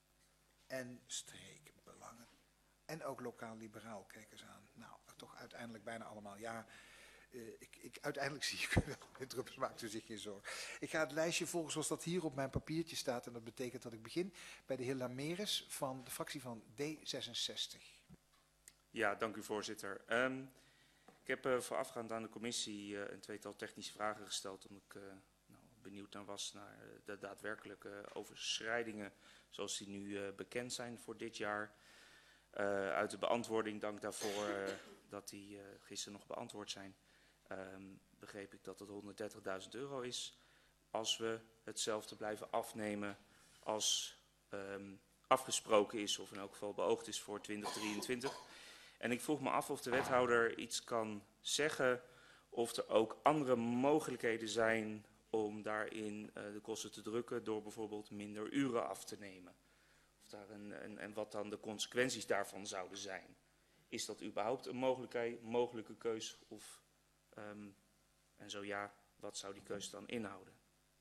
En streekbelangen. En ook lokaal liberaal, kijk eens aan. Nou, toch uiteindelijk bijna allemaal ja. Uh, ik, ik, uiteindelijk zie ik wel, de druppels maakt u zich geen zorgen. Ik ga het lijstje volgen zoals dat hier op mijn papiertje staat. En dat betekent dat ik begin bij de heer Lameres van de fractie van D zesenzestig. Ja, dank u voorzitter. Um, ik heb uh, voorafgaand aan de commissie uh, een tweetal technische vragen gesteld. Omdat ik uh, nou, benieuwd naar was naar uh, de daadwerkelijke overschrijdingen zoals die nu uh, bekend zijn voor dit jaar. Uh, uit de beantwoording, dank daarvoor uh, dat die uh, gisteren nog beantwoord zijn. Um, begreep ik dat het honderddertigduizend euro is als we hetzelfde blijven afnemen als um, afgesproken is of in elk geval beoogd is voor twintig drieëntwintig. En ik vroeg me af of de wethouder iets kan zeggen of er ook andere mogelijkheden zijn om daarin uh, de kosten te drukken door bijvoorbeeld minder uren af te nemen. Of daar een, een, en wat dan de consequenties daarvan zouden zijn. Is dat überhaupt een mogelijkheid, mogelijke keus? Of, um, en zo ja, wat zou die keuze dan inhouden?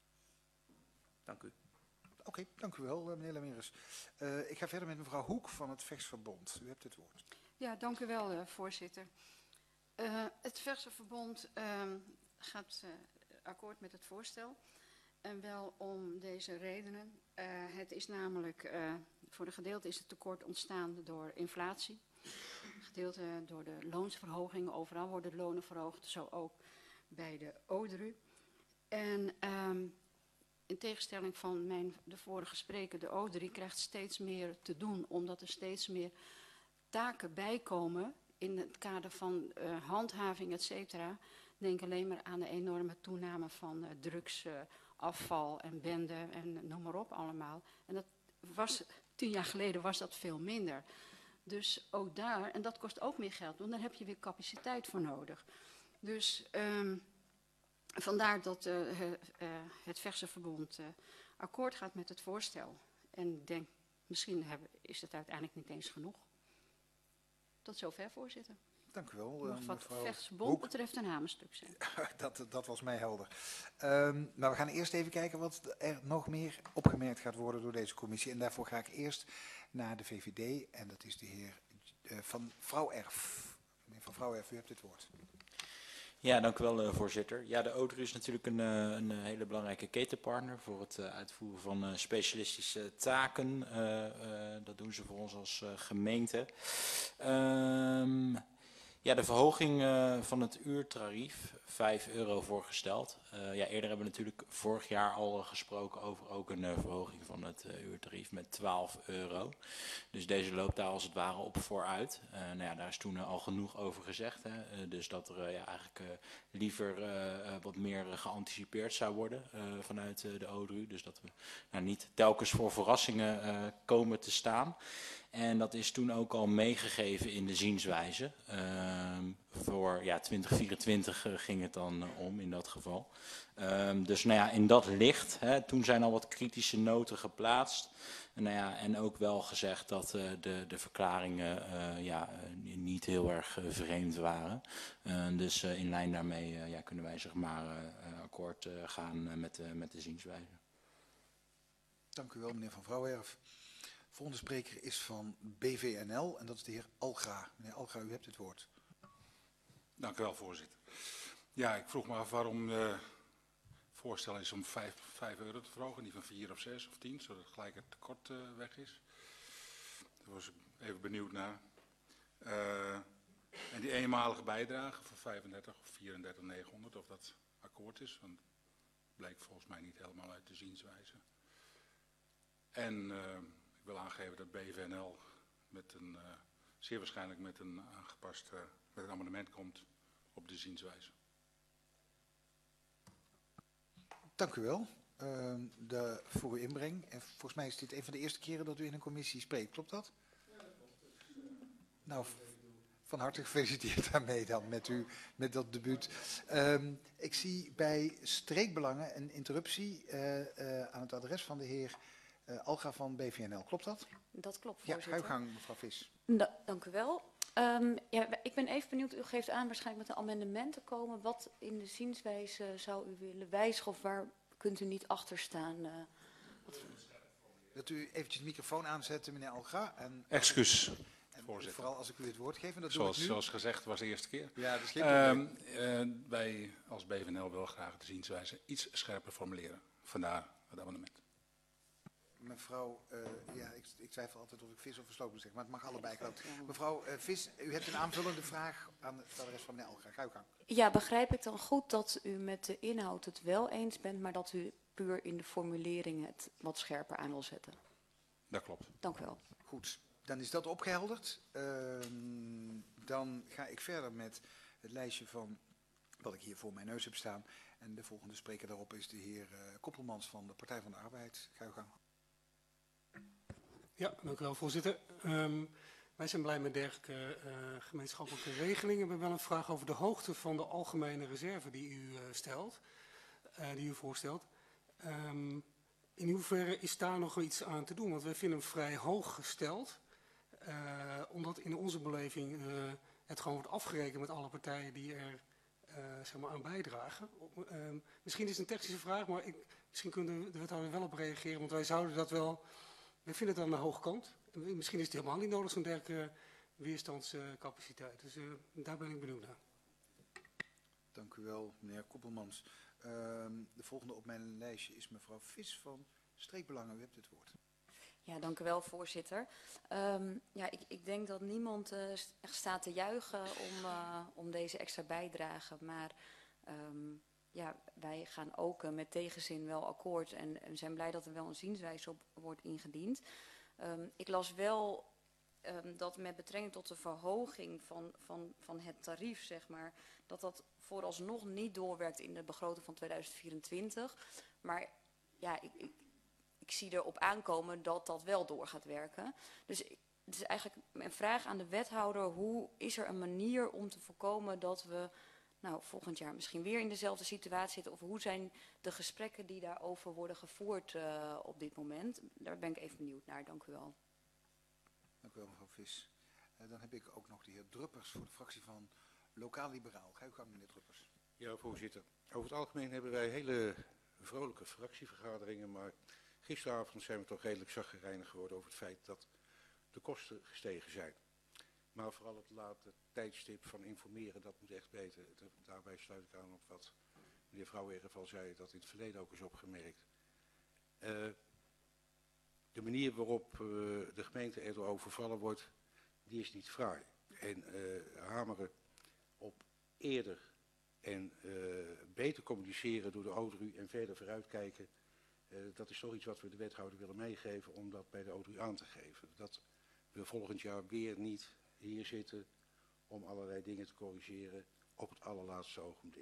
Dank u. Oké, okay, dank u wel, meneer Lameres. Uh, ik ga verder met mevrouw Hoek van het Versverbond. U hebt het woord. Ja, dank u wel, uh, voorzitter. Uh, het Versverbond uh, gaat uh, akkoord met het voorstel. En wel om deze redenen. Uh, het is namelijk, uh, voor een gedeelte is het tekort ontstaan door inflatie. Een gedeelte door de loonsverhogingen. Overal worden de lonen verhoogd, zo ook bij de O D R U. En um, in tegenstelling van mijn, de vorige spreker, de O D R U krijgt steeds meer te doen, omdat er steeds meer taken bijkomen in het kader van uh, handhaving, et cetera. Denk alleen maar aan de enorme toename van uh, drugsafval uh, en bende en noem maar op allemaal. En dat was, tien jaar geleden was dat veel minder. Dus ook daar, en dat kost ook meer geld, want daar heb je weer capaciteit voor nodig. Dus um, vandaar dat uh, uh, het Versverbond uh, akkoord gaat met het voorstel. En ik denk, misschien hebben, is het uiteindelijk niet eens genoeg. Tot zover, voorzitter. Dank u wel. Nog uh, wat Versverbond betreft een hamerstuk zijn. dat, dat was mij helder. Um, maar we gaan eerst even kijken wat er nog meer opgemerkt gaat worden door deze commissie. En daarvoor ga ik eerst naar de V V D. En dat is de heer uh, Van Vrouwerf. Meneer Van Vrouwerf, u hebt het woord. Ja, dank u wel, uh, voorzitter. Ja, de O D R U is natuurlijk een, uh, een hele belangrijke ketenpartner voor het uh, uitvoeren van uh, specialistische taken. Uh, uh, dat doen ze voor ons als uh, gemeente. Um, ja, de verhoging uh, van het uurtarief, vijf euro voorgesteld. Uh, ja, eerder hebben we natuurlijk vorig jaar al uh, gesproken over ook een uh, verhoging van het uh, uurtarief met twaalf euro. Dus deze loopt daar als het ware op vooruit. Uh, nou ja, daar is toen uh, al genoeg over gezegd. Hè. Uh, dus dat er uh, ja, eigenlijk uh, liever uh, wat meer uh, geanticipeerd zou worden uh, vanuit uh, de O D R U. Dus dat we nou, niet telkens voor verrassingen uh, komen te staan. En dat is toen ook al meegegeven in de zienswijze. Uh, voor ja, twintig vierentwintig uh, ging het dan uh, om in dat geval. Uh, dus nou ja, in dat licht, hè, toen zijn al wat kritische noten geplaatst. En, nou ja, en ook wel gezegd dat uh, de, de verklaringen uh, ja, uh, niet heel erg uh, vreemd waren. Uh, dus uh, in lijn daarmee uh, ja, kunnen wij zeg maar uh, akkoord uh, gaan uh, met, uh, met de zienswijze. Dank u wel, meneer Van Vrouwerf. De volgende spreker is van B V N L en dat is de heer Algra. Meneer Algra, u hebt het woord. Dank u wel, voorzitter. Ja, ik vroeg me af waarom uh, het voorstel is om vijf euro te verhogen, niet van vier of zes of tien, zodat gelijk het tekort uh, weg is. Daar was ik even benieuwd naar. Uh, En die eenmalige bijdrage van vijfendertig of vierendertig negenhonderd, of dat akkoord is, want dat bleek volgens mij niet helemaal uit de zienswijze. En uh, ik wil aangeven dat B V N L met een, uh, zeer waarschijnlijk met een aangepast uh, met een amendement komt op de zienswijze. Dank u wel uh, de, voor uw inbreng. En volgens mij is dit een van de eerste keren dat u in een commissie spreekt, klopt dat? Ja, dat klopt. Nou, van harte gefeliciteerd daarmee dan met, u, met dat debuut. Um, ik zie bij streekbelangen een interruptie uh, uh, aan het adres van de heer uh, Alga van B V N L. Klopt dat? Dat klopt, Ja, voorzitter. ga uw gang, mevrouw Vis. Da dank u wel. Um, ja, ik ben even benieuwd, u geeft aan waarschijnlijk met een amendement te komen. Wat in de zienswijze zou u willen wijzigen of waar kunt u niet achter staan? Uh, wat... Wilt u eventjes de microfoon aanzetten, meneer Alga? En, Excuus, en voorzitter. Vooral als ik u het woord geef, en dat zoals, doe ik nu. Zoals gezegd, was de eerste keer. Ja, dat is geen probleem. Uh, uh, wij als B V N L willen graag de zienswijze iets scherper formuleren. Vandaar het amendement. Mevrouw, uh, ja, ik, ik twijfel altijd of ik Vis of Versloot moet zeggen, maar het mag allebei. Mevrouw uh, Vis, u hebt een aanvullende vraag aan het adres van meneer Alga. Ga uw gang. Ja, begrijp ik dan goed dat u met de inhoud het wel eens bent, maar dat u puur in de formulering het wat scherper aan wil zetten? Dat klopt. Dank u wel. Goed, dan is dat opgehelderd. Uh, dan ga ik verder met het lijstje van wat ik hier voor mijn neus heb staan. En de volgende spreker daarop is de heer uh, Koppelmans van de Partij van de Arbeid. Ga uw gang. Ja, dank u wel, voorzitter. Um, wij zijn blij met dergelijke uh, gemeenschappelijke regelingen. We hebben wel een vraag over de hoogte van de algemene reserve die u uh, stelt, uh, die u voorstelt. Um, in hoeverre is daar nog iets aan te doen? Want wij vinden hem vrij hoog gesteld, uh, omdat in onze beleving uh, het gewoon wordt afgerekend met alle partijen die er uh, zeg maar aan bijdragen. Um, misschien is het een technische vraag, maar ik, misschien kunnen de wethouder wel op reageren, want wij zouden dat wel... We vinden het aan de hoge kant. Misschien is het helemaal niet nodig, zo'n dergelijke weerstandscapaciteit. Dus uh, daar ben ik benieuwd naar. Dank u wel, meneer Koppelmans. Uh, de volgende op mijn lijstje is mevrouw Vis van Streekbelangen. U hebt het woord. Ja, dank u wel, voorzitter. Um, ja, ik, ik denk dat niemand uh, echt staat te juichen om, uh, om deze extra bijdrage. Maar um, ja, wij gaan ook uh, met tegenzin wel akkoord en, en zijn blij dat er wel een zienswijze op wordt ingediend. Um, ik las wel um, dat met betrekking tot de verhoging van, van, van het tarief, zeg maar, dat dat vooralsnog niet doorwerkt in de begroting van tweeduizend vierentwintig. Maar ja, ik, ik, ik zie erop aankomen dat dat wel door gaat werken. Dus het is eigenlijk een vraag aan de wethouder, hoe is er een manier om te voorkomen dat we nou, volgend jaar misschien weer in dezelfde situatie zitten? Of hoe zijn de gesprekken die daarover worden gevoerd uh, op dit moment? Daar ben ik even benieuwd naar. Dank u wel. Dank u wel, mevrouw Vis. Uh, dan heb ik ook nog de heer Druppers voor de fractie van Lokaal Liberaal. Ga uw gang, meneer Druppers. Ja, voorzitter. Over het algemeen hebben wij hele vrolijke fractievergaderingen, maar gisteravond zijn we toch redelijk chagrijnig geworden over het feit dat de kosten gestegen zijn. Maar vooral het late tijdstip van informeren, dat moet echt beter. Daarbij sluit ik aan op wat meneer Vrouwenberg al zei, dat in het verleden ook is opgemerkt. Uh, de manier waarop uh, de gemeente er overvallen wordt, die is niet fraai. En uh, hameren op eerder en uh, beter communiceren door de O D R U en verder vooruitkijken, uh, dat is toch iets wat we de wethouder willen meegeven om dat bij de O D R U aan te geven. Dat we volgend jaar weer niet hier zitten om allerlei dingen te corrigeren op het allerlaatste ogenblik.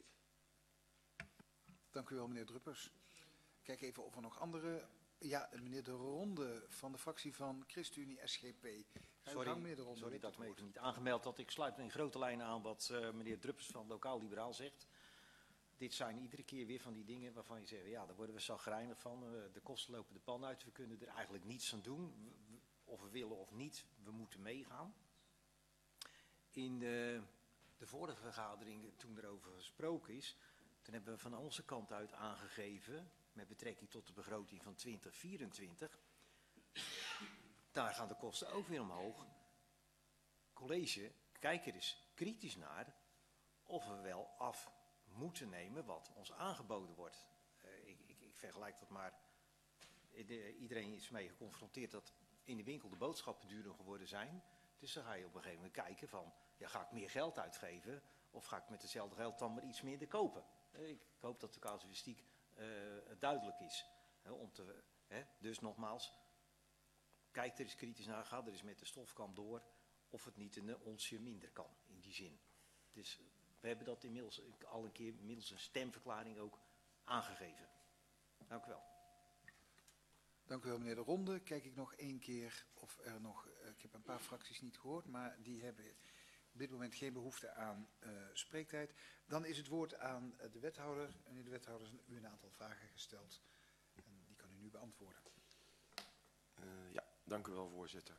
Dank u wel, meneer Druppers. Kijk even of er nog andere... Ja, meneer De Ronde van de fractie van ChristenUnie S G P. Sorry, gang, meneer De Ronde, sorry dat ik me even niet aangemeld had. Ik sluit me in grote lijnen aan wat uh, meneer Druppers van Lokaal Liberaal zegt. Dit zijn iedere keer weer van die dingen waarvan je zegt, ja, daar worden we chagrijnig van. Uh, de kosten lopen de pan uit, we kunnen er eigenlijk niets aan doen. We, of we willen of niet, we moeten meegaan. In de, de vorige vergadering, toen erover gesproken is, toen hebben we van onze kant uit aangegeven, met betrekking tot de begroting van twintig vierentwintig, daar gaan de kosten ook weer omhoog. College, kijk er eens kritisch naar of we wel af moeten nemen wat ons aangeboden wordt. Uh, ik, ik, ik vergelijk dat maar, de, iedereen is mee geconfronteerd dat in de winkel de boodschappen duurder geworden zijn. Dus dan ga je op een gegeven moment kijken van, ja, ga ik meer geld uitgeven of ga ik met hetzelfde geld dan maar iets minder kopen? Eh, Ik, ik hoop dat de casuïstiek eh, duidelijk is. Hè, om te, hè, dus nogmaals, kijk er eens kritisch naar, ga er eens met de stofkam door of het niet een onsje minder kan in die zin. Dus we hebben dat inmiddels al een keer middels een stemverklaring ook aangegeven. Dank u wel. Dank u wel, meneer De Ronde. Kijk ik nog één keer of er nog... Uh, ik heb een paar fracties niet gehoord, maar die hebben op dit moment geen behoefte aan uh, spreektijd. Dan is het woord aan uh, de wethouder. Meneer de wethouder, u heeft een aantal vragen gesteld. En die kan u nu beantwoorden. Uh, ja, dank u wel, voorzitter.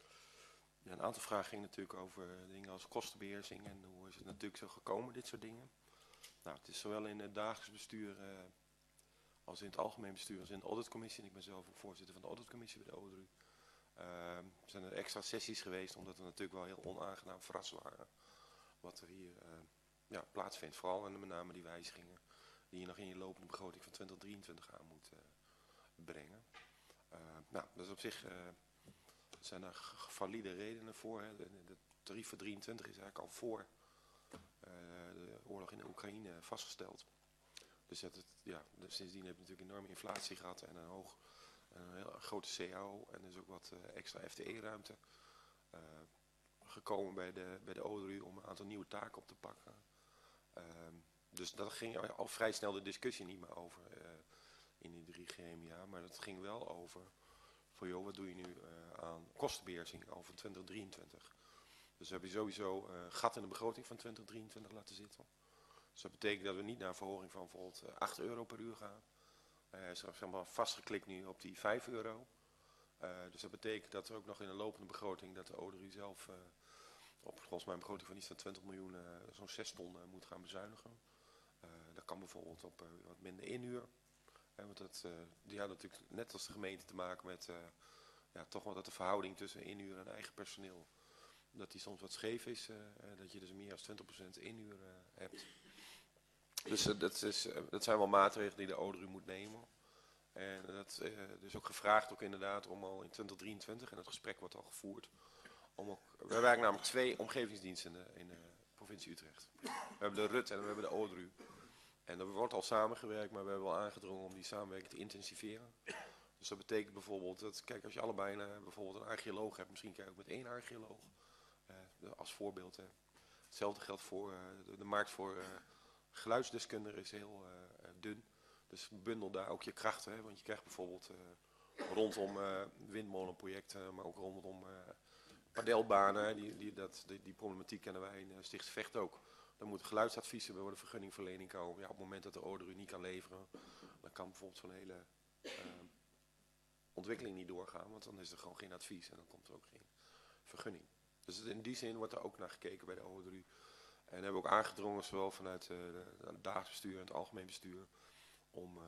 Ja, een aantal vragen gingen natuurlijk over dingen als kostenbeheersing en hoe is het natuurlijk zo gekomen, dit soort dingen. Nou, het is zowel in het dagelijks bestuur uh, als in het algemeen bestuur als in de auditcommissie. En ik ben zelf ook voorzitter van de auditcommissie bij de O D R U. Uh, zijn er extra sessies geweest, omdat we natuurlijk wel heel onaangenaam verrast waren. Wat er hier uh, ja, plaatsvindt, vooral en met name die wijzigingen die je nog in je lopende begroting van twintig drieëntwintig aan moet uh, brengen. Uh, nou, dat is op zich... Uh, zijn er valide redenen voor. Hè. De, de tarief voor drieëntwintig is eigenlijk al voor uh, de oorlog in de Oekraïne vastgesteld. Dus dat het, ja, dus sindsdien heb je natuurlijk enorme inflatie gehad en een, hoog, een heel grote C A O en dus ook wat uh, extra F T E-ruimte uh, gekomen bij de, bij de O D R U om een aantal nieuwe taken op te pakken. Uh, dus dat ging al vrij snel de discussie niet meer over uh, in die drie gremia, maar dat ging wel over... Voor joh, wat doe je nu uh, aan kostenbeheersing over twintig drieëntwintig? Dus we hebben sowieso een uh, gat in de begroting van twintig drieëntwintig laten zitten. Dus dat betekent dat we niet naar een verhoging van bijvoorbeeld uh, acht euro per uur gaan. Hij uh, is zeg maar vastgeklikt nu op die vijf euro. Uh, dus dat betekent dat er ook nog in een lopende begroting dat de O D R U zelf uh, op volgens mij een begroting van iets van twintig miljoen uh, zo'n zes ton uh, moet gaan bezuinigen. Uh, dat kan bijvoorbeeld op uh, wat minder inhuur. Ja, want dat, uh, die hadden natuurlijk net als de gemeente te maken met uh, ja, toch wel dat de verhouding tussen inhuur en eigen personeel, dat die soms wat scheef is, uh, dat je dus meer dan twintig procent inhuur uh, hebt. Dus uh, dat, is, uh, dat zijn wel maatregelen die de O D R U moet nemen. En dat uh, is ook gevraagd ook inderdaad om al in twintig drieëntwintig, en het gesprek wordt al gevoerd, om ook, we werken namelijk twee omgevingsdiensten in de, in de provincie Utrecht. We hebben de R U T en we hebben de O D R U. En er wordt al samengewerkt, maar we hebben wel aangedrongen om die samenwerking te intensiveren. Dus dat betekent bijvoorbeeld dat, kijk, als je allebei een, bijvoorbeeld een archeoloog hebt, misschien kan je ook met één archeoloog uh, als voorbeeld. Hè. Hetzelfde geldt voor uh, de, de markt voor uh, geluidsdeskundigen is heel uh, dun. Dus bundel daar ook je krachten, hè, want je krijgt bijvoorbeeld uh, rondom uh, windmolenprojecten, maar ook rondom uh, padelbanen, die, die, dat, die, die problematiek kennen wij in uh, Stichts Vecht ook. Dan moet geluidsadviezen bij de vergunningverlening komen. Ja, op het moment dat de O D R U niet kan leveren, dan kan bijvoorbeeld zo'n hele uh, ontwikkeling niet doorgaan, want dan is er gewoon geen advies en dan komt er ook geen vergunning. Dus in die zin wordt er ook naar gekeken bij de O D R U. En hebben we ook aangedrongen, zowel vanuit uh, het dagelijks bestuur en het algemeen bestuur, om, uh,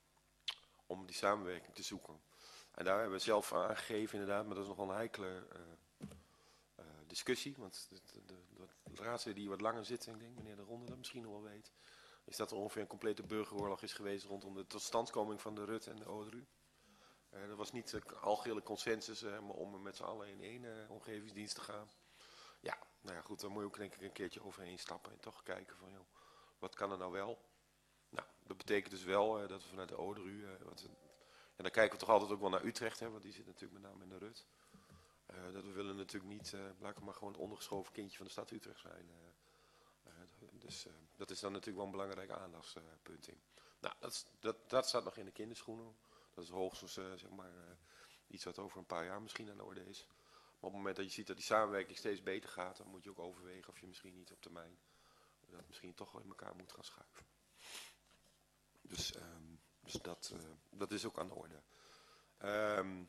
om die samenwerking te zoeken. En daar hebben we zelf aangegeven inderdaad, maar dat is nog wel een heikele uh, uh, discussie, want de, de, de, de raadslid die wat langer zit, ik denk meneer De Ronde dat misschien nog wel weet, is dat er ongeveer een complete burgeroorlog is geweest rondom de totstandkoming van de R U T en de O D R U. Uh, er was niet de algehele consensus uh, om met z'n allen in één uh, omgevingsdienst te gaan. Ja, nou ja goed, daar moet je ook denk ik een keertje overheen stappen en toch kijken van, joh, wat kan er nou wel? Nou, dat betekent dus wel uh, dat we vanuit de O D R U, uh, wat, en dan kijken we toch altijd ook wel naar Utrecht, hè, want die zit natuurlijk met name in de R U T. Uh, dat we willen natuurlijk niet, uh, blijkbaar maar gewoon het ondergeschoven kindje van de stad Utrecht zijn. Uh, uh, dus uh, dat is dan natuurlijk wel een belangrijk aandachtspunt in. Nou, dat, dat, dat staat nog in de kinderschoenen. Dat is hoogstens uh, zeg maar, uh, iets wat over een paar jaar misschien aan de orde is. Maar op het moment dat je ziet dat die samenwerking steeds beter gaat, dan moet je ook overwegen of je misschien niet op termijn dat misschien toch wel in elkaar moet gaan schuiven. Dus, um, dus dat, uh, dat is ook aan de orde. Um,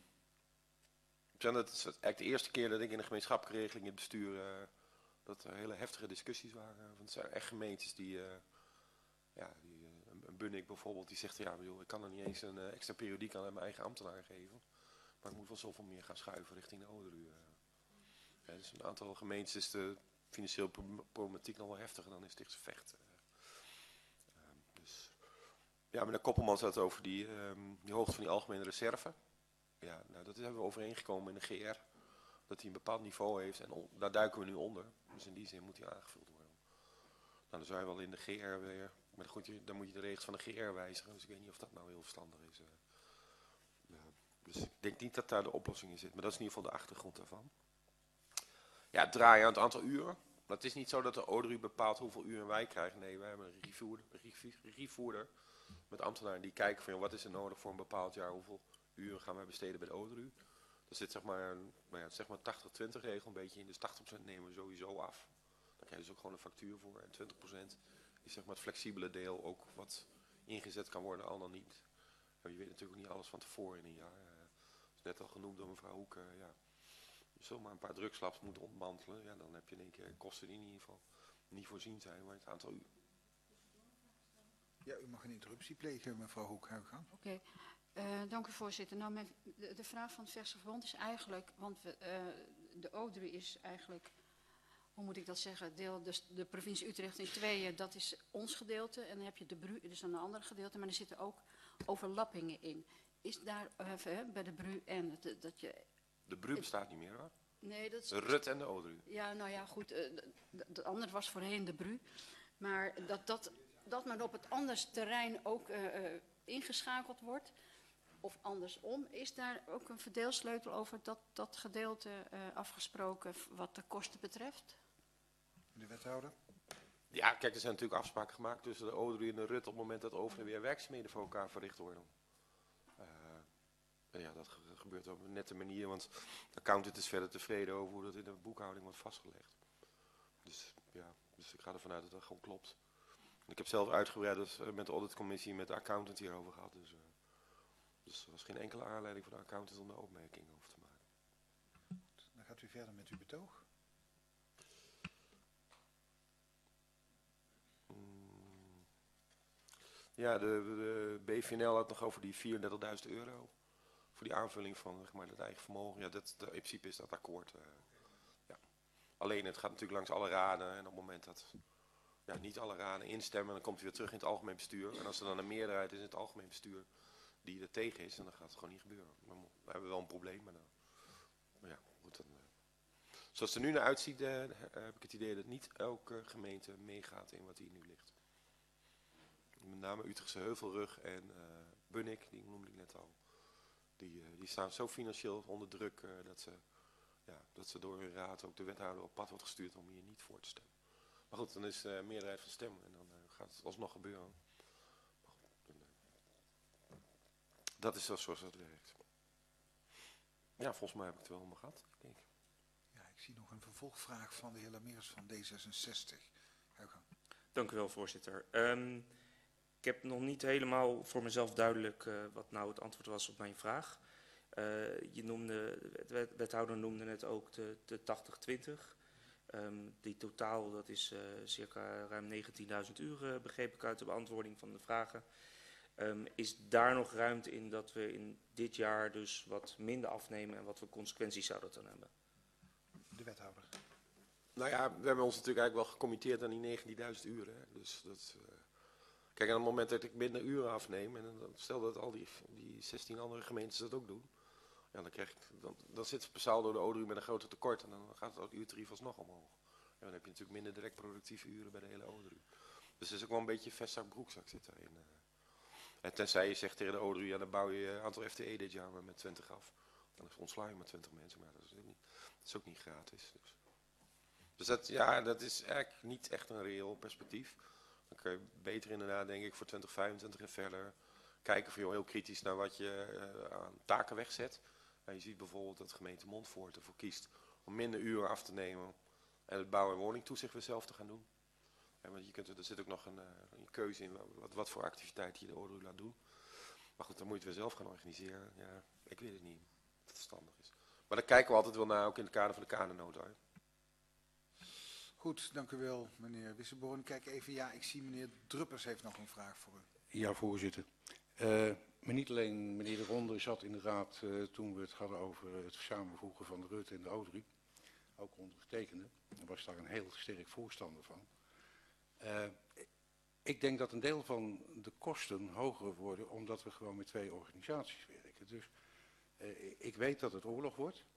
Het is eigenlijk de eerste keer dat ik in de gemeenschappelijke regeling in het bestuur, uh, dat er hele heftige discussies waren. Want het zijn echt gemeentes die, uh, ja, die uh, een Bunnik bijvoorbeeld, die zegt, ja bedoel, ik kan er niet eens een uh, extra periodiek aan mijn eigen ambtenaar geven. Maar ik moet wel zoveel meer gaan schuiven richting de O D R U. Uh. Ja, dus een aantal gemeentes is de financiële problematiek nog wel heftiger dan in Stichtse Vecht. Uh, uh, dus. Ja, meneer Koppelman had het over die, um, die hoogte van die algemene reserve. Ja, nou, dat hebben we overeengekomen in de G R. dat hij een bepaald niveau heeft en on, daar duiken we nu onder. Dus in die zin moet hij aangevuld worden. Nou, dan zou je wel in de G R weer, maar goed, dan moet je de regels van de G R wijzigen. Dus ik weet niet of dat nou heel verstandig is. Uh, ja, dus ik denk niet dat daar de oplossing in zit, maar dat is in ieder geval de achtergrond daarvan. Ja, draaien aan het aantal uren. Het is niet zo dat de O D R U bepaalt hoeveel uren wij krijgen. Nee, wij hebben een regievoerder, regievoerder met ambtenaren die kijken van, joh, wat is er nodig voor een bepaald jaar, hoeveel uren gaan wij besteden bij de O D R U. Er zit zeg maar een nou ja, zeg maar tachtig twintig regel een beetje in, dus tachtig procent nemen we sowieso af. Daar krijg je dus ook gewoon een factuur voor. En twintig procent is zeg maar het flexibele deel, ook wat ingezet kan worden, al dan niet. Ja, je weet natuurlijk ook niet alles van tevoren in een jaar. Uh, dat is net al genoemd door mevrouw Hoek. Uh, ja. Je zult maar een paar drugslabs moeten ontmantelen. Ja, dan heb je in één keer kosten die in ieder geval niet voorzien zijn, maar het aantal uur. Ja, u mag een interruptie plegen, mevrouw Hoek. Oké, okay. uh, dank u voorzitter. Nou, mijn, de, de vraag van het Verse Verbond is eigenlijk, want we, uh, de O D R U is eigenlijk, hoe moet ik dat zeggen, deel de, de provincie Utrecht in tweeën, dat is ons gedeelte. En dan heb je de B R U, dus een ander gedeelte, maar er zitten ook overlappingen in. Is daar uh, bij de B R U en dat, dat je... De B R U bestaat niet meer hoor. Nee, dat is... De R U T en de O D R U. Ja, nou ja, goed. Uh, de, de ander was voorheen de B R U. Maar dat, dat, dat men op het andere terrein ook uh, uh, ingeschakeld wordt, of andersom, is daar ook een verdeelsleutel over dat, dat gedeelte uh, afgesproken wat de kosten betreft? De wethouder? Ja, kijk, er zijn natuurlijk afspraken gemaakt tussen de O D R U en de R U T op het moment dat over en weer werkzaamheden voor elkaar verricht worden. Uh, en ja, dat gebeurt op een nette manier, want de accountant is verder tevreden over hoe dat in de boekhouding wordt vastgelegd. Dus ja, dus ik ga ervan uit dat dat gewoon klopt. En ik heb zelf uitgebreid dus, uh, met de auditcommissie met de accountant hierover gehad. Dus, uh, dus er was geen enkele aanleiding voor de accountant om daar opmerkingen over te maken. Dan gaat u verder met uw betoog. Hmm. Ja, de, de B V N L had nog over die vierendertigduizend euro. Voor die aanvulling van zeg maar, het eigen vermogen. Ja, dat, de, in principe is dat akkoord. Uh, ja. Alleen het gaat natuurlijk langs alle raden. En op het moment dat ja, niet alle raden instemmen, dan komt hij weer terug in het algemeen bestuur. En als er dan een meerderheid is in het algemeen bestuur die er tegen is, dan gaat het gewoon niet gebeuren. Dan hebben we wel een probleem. Maar, dan, maar ja, goed. Dan, uh, zoals het er nu naar uitziet, uh, heb ik het idee dat niet elke gemeente meegaat in wat hier nu ligt. Met name Utrechtse Heuvelrug en uh, Bunnik, die noemde ik net al. Die, uh, die staan zo financieel onder druk uh, dat, ze, ja, dat ze door hun raad ook de wethouder op pad wordt gestuurd om hier niet voor te stemmen. Maar goed, dan is de uh, meerderheid van stemmen en dan uh, gaat het alsnog gebeuren. Goed, dan, uh, dat is zoals het werkt. Ja, volgens mij heb ik het wel allemaal gehad, denk ik. Ja, ik zie nog een vervolgvraag van de heer Lameers van D zesenzestig. Huigang. Dank u wel, voorzitter. Um, ik heb nog niet helemaal voor mezelf duidelijk uh, wat nou het antwoord was op mijn vraag. Uh, je noemde, de wethouder noemde net ook de, de tachtig twintig. Um, die totaal, dat is uh, circa ruim negentienduizend uur, uh, begreep ik uit de beantwoording van de vragen. Um, is daar nog ruimte in dat we in dit jaar dus wat minder afnemen en wat voor consequenties zou dat dan hebben? De wethouder. Nou ja, we hebben ons natuurlijk eigenlijk wel gecommitteerd aan die negentienduizend uren. Hè. Dus dat, uh, kijk, aan het moment dat ik minder uren afneem, en dan stel dat al die, die zestien andere gemeentes dat ook doen, ja, dan, krijg ik, dan, dan zit het door de O D R U met een groter tekort en dan gaat het uurtarief alsnog omhoog. Ja, dan heb je natuurlijk minder direct productieve uren bij de hele O D R U. Dus er is ook wel een beetje vestzak broekzak zit daarin. Uh. En tenzij je zegt tegen de O D R U, ja, dan bouw je een aantal F T E dit jaar maar met twintig af. Dan ontsla je maar twintig mensen, maar dat is ook niet, dat is ook niet gratis. Dus. Dus dat, ja, dat is eigenlijk niet echt een reëel perspectief. Dan kun je beter inderdaad, denk ik, voor twintig vijfentwintig en verder kijken van, joh, heel kritisch naar wat je uh, aan taken wegzet. Nou, je ziet bijvoorbeeld dat de gemeente Montfoort ervoor kiest om minder uren af te nemen en het bouw- en woningtoezicht weer zelf te gaan doen. Ja, want je kunt, er zit ook nog een, uh, een keuze in wat, wat voor activiteit je de O D R U laat doen. Maar goed, dan moet je het weer zelf gaan organiseren. Ja, ik weet het niet of het verstandig is. Maar daar kijken we altijd wel naar, ook in het kader van de kadernota. Goed, dank u wel, meneer Wisselborn. Kijk even, ja, ik zie meneer Druppers heeft nog een vraag voor u. Ja, voorzitter. Uh, maar niet alleen meneer De Ronde zat in de raad uh, toen we het hadden over het samenvoegen van de R U T en de O D R U. Ook ondergetekende. Daar was daar een heel sterk voorstander van. Uh, ik denk dat een deel van de kosten hoger worden omdat we gewoon met twee organisaties werken. Dus uh, ik weet dat het oorlog wordt.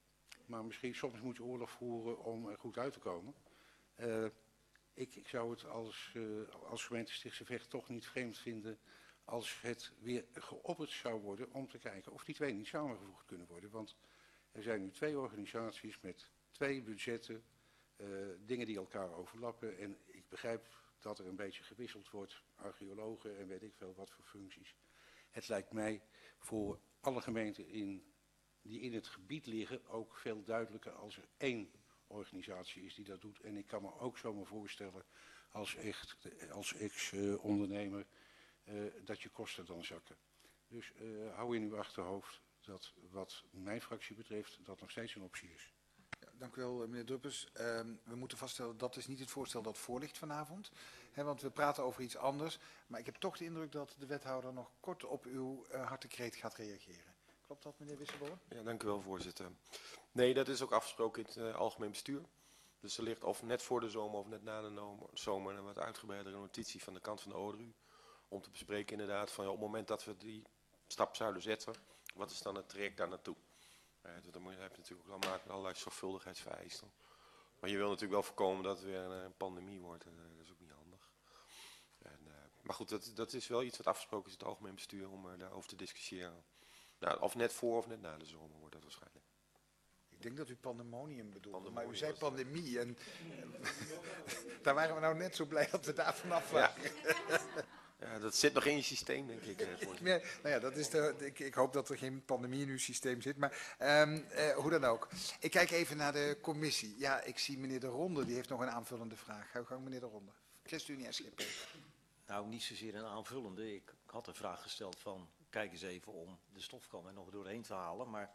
maar misschien soms moet je oorlog voeren om er goed uit te komen. Uh, ik, ik zou het als, uh, als gemeente Stichtse Vecht toch niet vreemd vinden als het weer geopperd zou worden om te kijken of die twee niet samengevoegd kunnen worden. Want er zijn nu twee organisaties met twee budgetten, uh, dingen die elkaar overlappen. En ik begrijp dat er een beetje gewisseld wordt, archeologen en weet ik veel wat voor functies. Het lijkt mij voor alle gemeenten in, die in het gebied liggen ook veel duidelijker als er één organisatie is die dat doet. En ik kan me ook zomaar voorstellen als, echt, als ex-ondernemer uh, dat je kosten dan zakken. Dus uh, hou in uw achterhoofd dat wat mijn fractie betreft dat nog steeds een optie is. Ja, dank u wel, meneer Druppers. Uh, we moeten vaststellen dat is niet het voorstel dat voor ligt vanavond. He, want we praten over iets anders. Maar ik heb toch de indruk dat de wethouder nog kort op uw uh, hartekreet gaat reageren. Klopt dat, meneer Wisselboom? Ja, dank u wel, voorzitter. Nee, dat is ook afgesproken in het uh, algemeen bestuur. Dus er ligt of net voor de zomer of net na de zomer een wat uitgebreidere notitie van de kant van de O D R U. Om te bespreken inderdaad van ja, op het moment dat we die stap zouden zetten, wat is dan het traject daar naartoe? Uh, dus dan heb je natuurlijk ook al maken met allerlei zorgvuldigheidsvereisten. Maar je wil natuurlijk wel voorkomen dat het weer een, een pandemie wordt. En, uh, dat is ook niet handig. En, uh, maar goed, dat, dat is wel iets wat afgesproken is in het algemeen bestuur om uh, daarover te discussiëren. Nou, of net voor of net na de zomer wordt dat waarschijnlijk. Ik denk dat u pandemonium bedoelde, Pandemonium maar u zei was pandemie. En, daar waren we nou net zo blij dat we daar vanaf waren. Ja. Ja, dat zit nog in je systeem, denk ik. Eh, ja, nou ja, dat is de, ik, ik hoop dat er geen pandemie in uw systeem zit, maar um, uh, hoe dan ook. Ik kijk even naar de commissie. Ja, ik zie meneer De Ronde, die heeft nog een aanvullende vraag. Ga uw gang, meneer De Ronde. ChristenUnie S G P. Nou, niet zozeer een aanvullende. Ik, ik had een vraag gesteld van, kijk eens even om de stofkam er nog doorheen te halen. Maar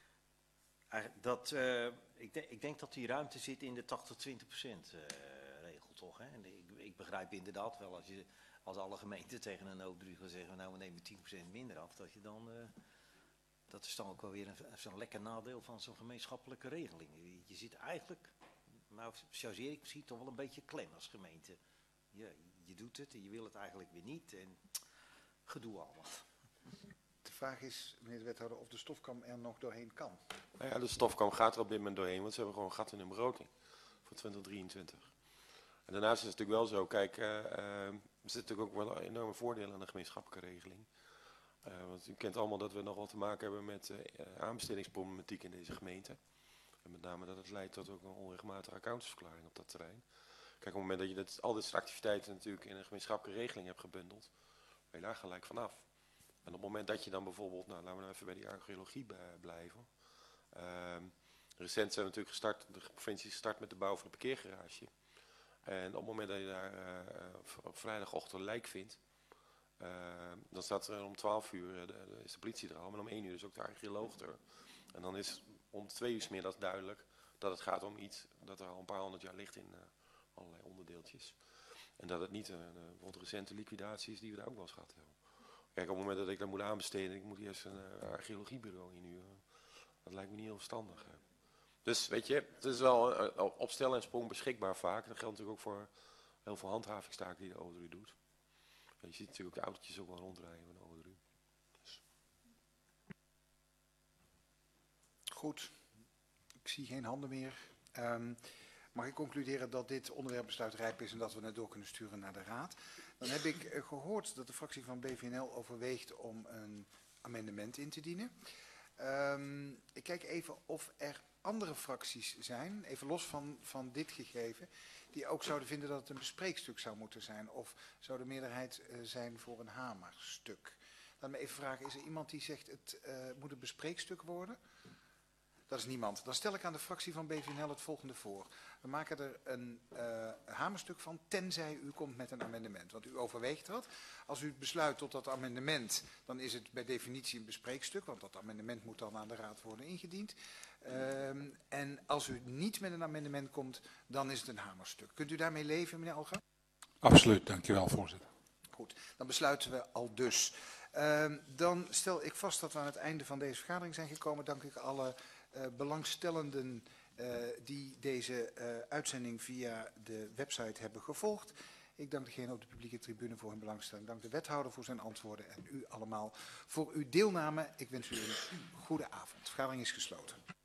dat, uh, ik, de, ik denk dat die ruimte zit in de tachtig twintig procent uh, regel, toch? Hè? En ik, ik begrijp inderdaad wel als je... Als alle gemeenten tegen een O D R U gaan zeggen, nou we nemen tien procent minder af, dat je dan, uh, dat is dan ook wel weer zo'n lekker nadeel van zo'n gemeenschappelijke regeling. Je, je zit eigenlijk, nou chargeer ik misschien toch wel een beetje klem als gemeente. Je, je doet het en je wil het eigenlijk weer niet en gedoe allemaal. De vraag is, meneer de wethouder, of de stofkam er nog doorheen kan. Nou ja, de stofkam gaat er op dit moment doorheen, want ze hebben gewoon een gat in hun begroting voor twintig drieëntwintig. En daarnaast is het natuurlijk wel zo, kijk, uh, uh, er zit natuurlijk ook wel enorme voordelen aan de gemeenschappelijke regeling. Uh, want u kent allemaal dat we nog wel te maken hebben met uh, aanbestedingsproblematiek in deze gemeente. En met name dat het leidt tot ook een onregelmatige accountantsverklaring op dat terrein. Kijk, op het moment dat je dit, al dit soort activiteiten natuurlijk in een gemeenschappelijke regeling hebt gebundeld, ben je daar gelijk vanaf. En op het moment dat je dan bijvoorbeeld, nou laten we nou even bij die archeologie blijven. Uh, recent zijn we natuurlijk gestart, de provincie is gestart met de bouw van een parkeergarage. En op het moment dat je daar uh, op vrijdagochtend een lijk vindt, uh, dan staat er om twaalf uur, uh, de, is de politie er al, maar om één uur is ook de archeoloog er. En dan is om twee uur 's middags duidelijk dat het gaat om iets dat er al een paar honderd jaar ligt in uh, allerlei onderdeeltjes. En dat het niet een uh, bijvoorbeeld recente liquidatie is die we daar ook wel eens gehad hebben. Kijk, op het moment dat ik dat moet aanbesteden, ik moet eerst een uh, archeologiebureau inhuren. Dat lijkt me niet heel verstandig. Uh. Dus weet je, het is wel uh, op stel en sprong beschikbaar vaak. Dat geldt natuurlijk ook voor heel veel handhavingstaken die de O D R U doet. En je ziet natuurlijk ook de autootjes ook wel rondrijden van de O D R U. Dus. Goed, ik zie geen handen meer. Um, mag ik concluderen dat dit onderwerp besluitrijp is en dat we het door kunnen sturen naar de Raad? Dan heb ik uh, gehoord dat de fractie van B V N L overweegt om een amendement in te dienen. Um, ik kijk even of er andere fracties zijn, even los van, van dit gegeven, die ook zouden vinden dat het een bespreekstuk zou moeten zijn. Of zou de meerderheid uh, zijn voor een hamerstuk? Laat me even vragen, is er iemand die zegt het uh, moet een bespreekstuk worden? Dat is niemand. Dan stel ik aan de fractie van B V N L het volgende voor. We maken er een uh, hamerstuk van, tenzij u komt met een amendement. Want u overweegt dat. Als u het besluit tot dat amendement, dan is het bij definitie een bespreekstuk. Want dat amendement moet dan aan de Raad worden ingediend. Um, en als u niet met een amendement komt, dan is het een hamerstuk. Kunt u daarmee leven, meneer Alga? Absoluut, dankjewel, voorzitter. Goed, dan besluiten we al dus. Um, dan stel ik vast dat we aan het einde van deze vergadering zijn gekomen. Dank ik alle uh, belangstellenden uh, die deze uh, uitzending via de website hebben gevolgd. Ik dank degene op de publieke tribune voor hun belangstelling. Dank de wethouder voor zijn antwoorden en u allemaal voor uw deelname. Ik wens u een goede avond. De vergadering is gesloten.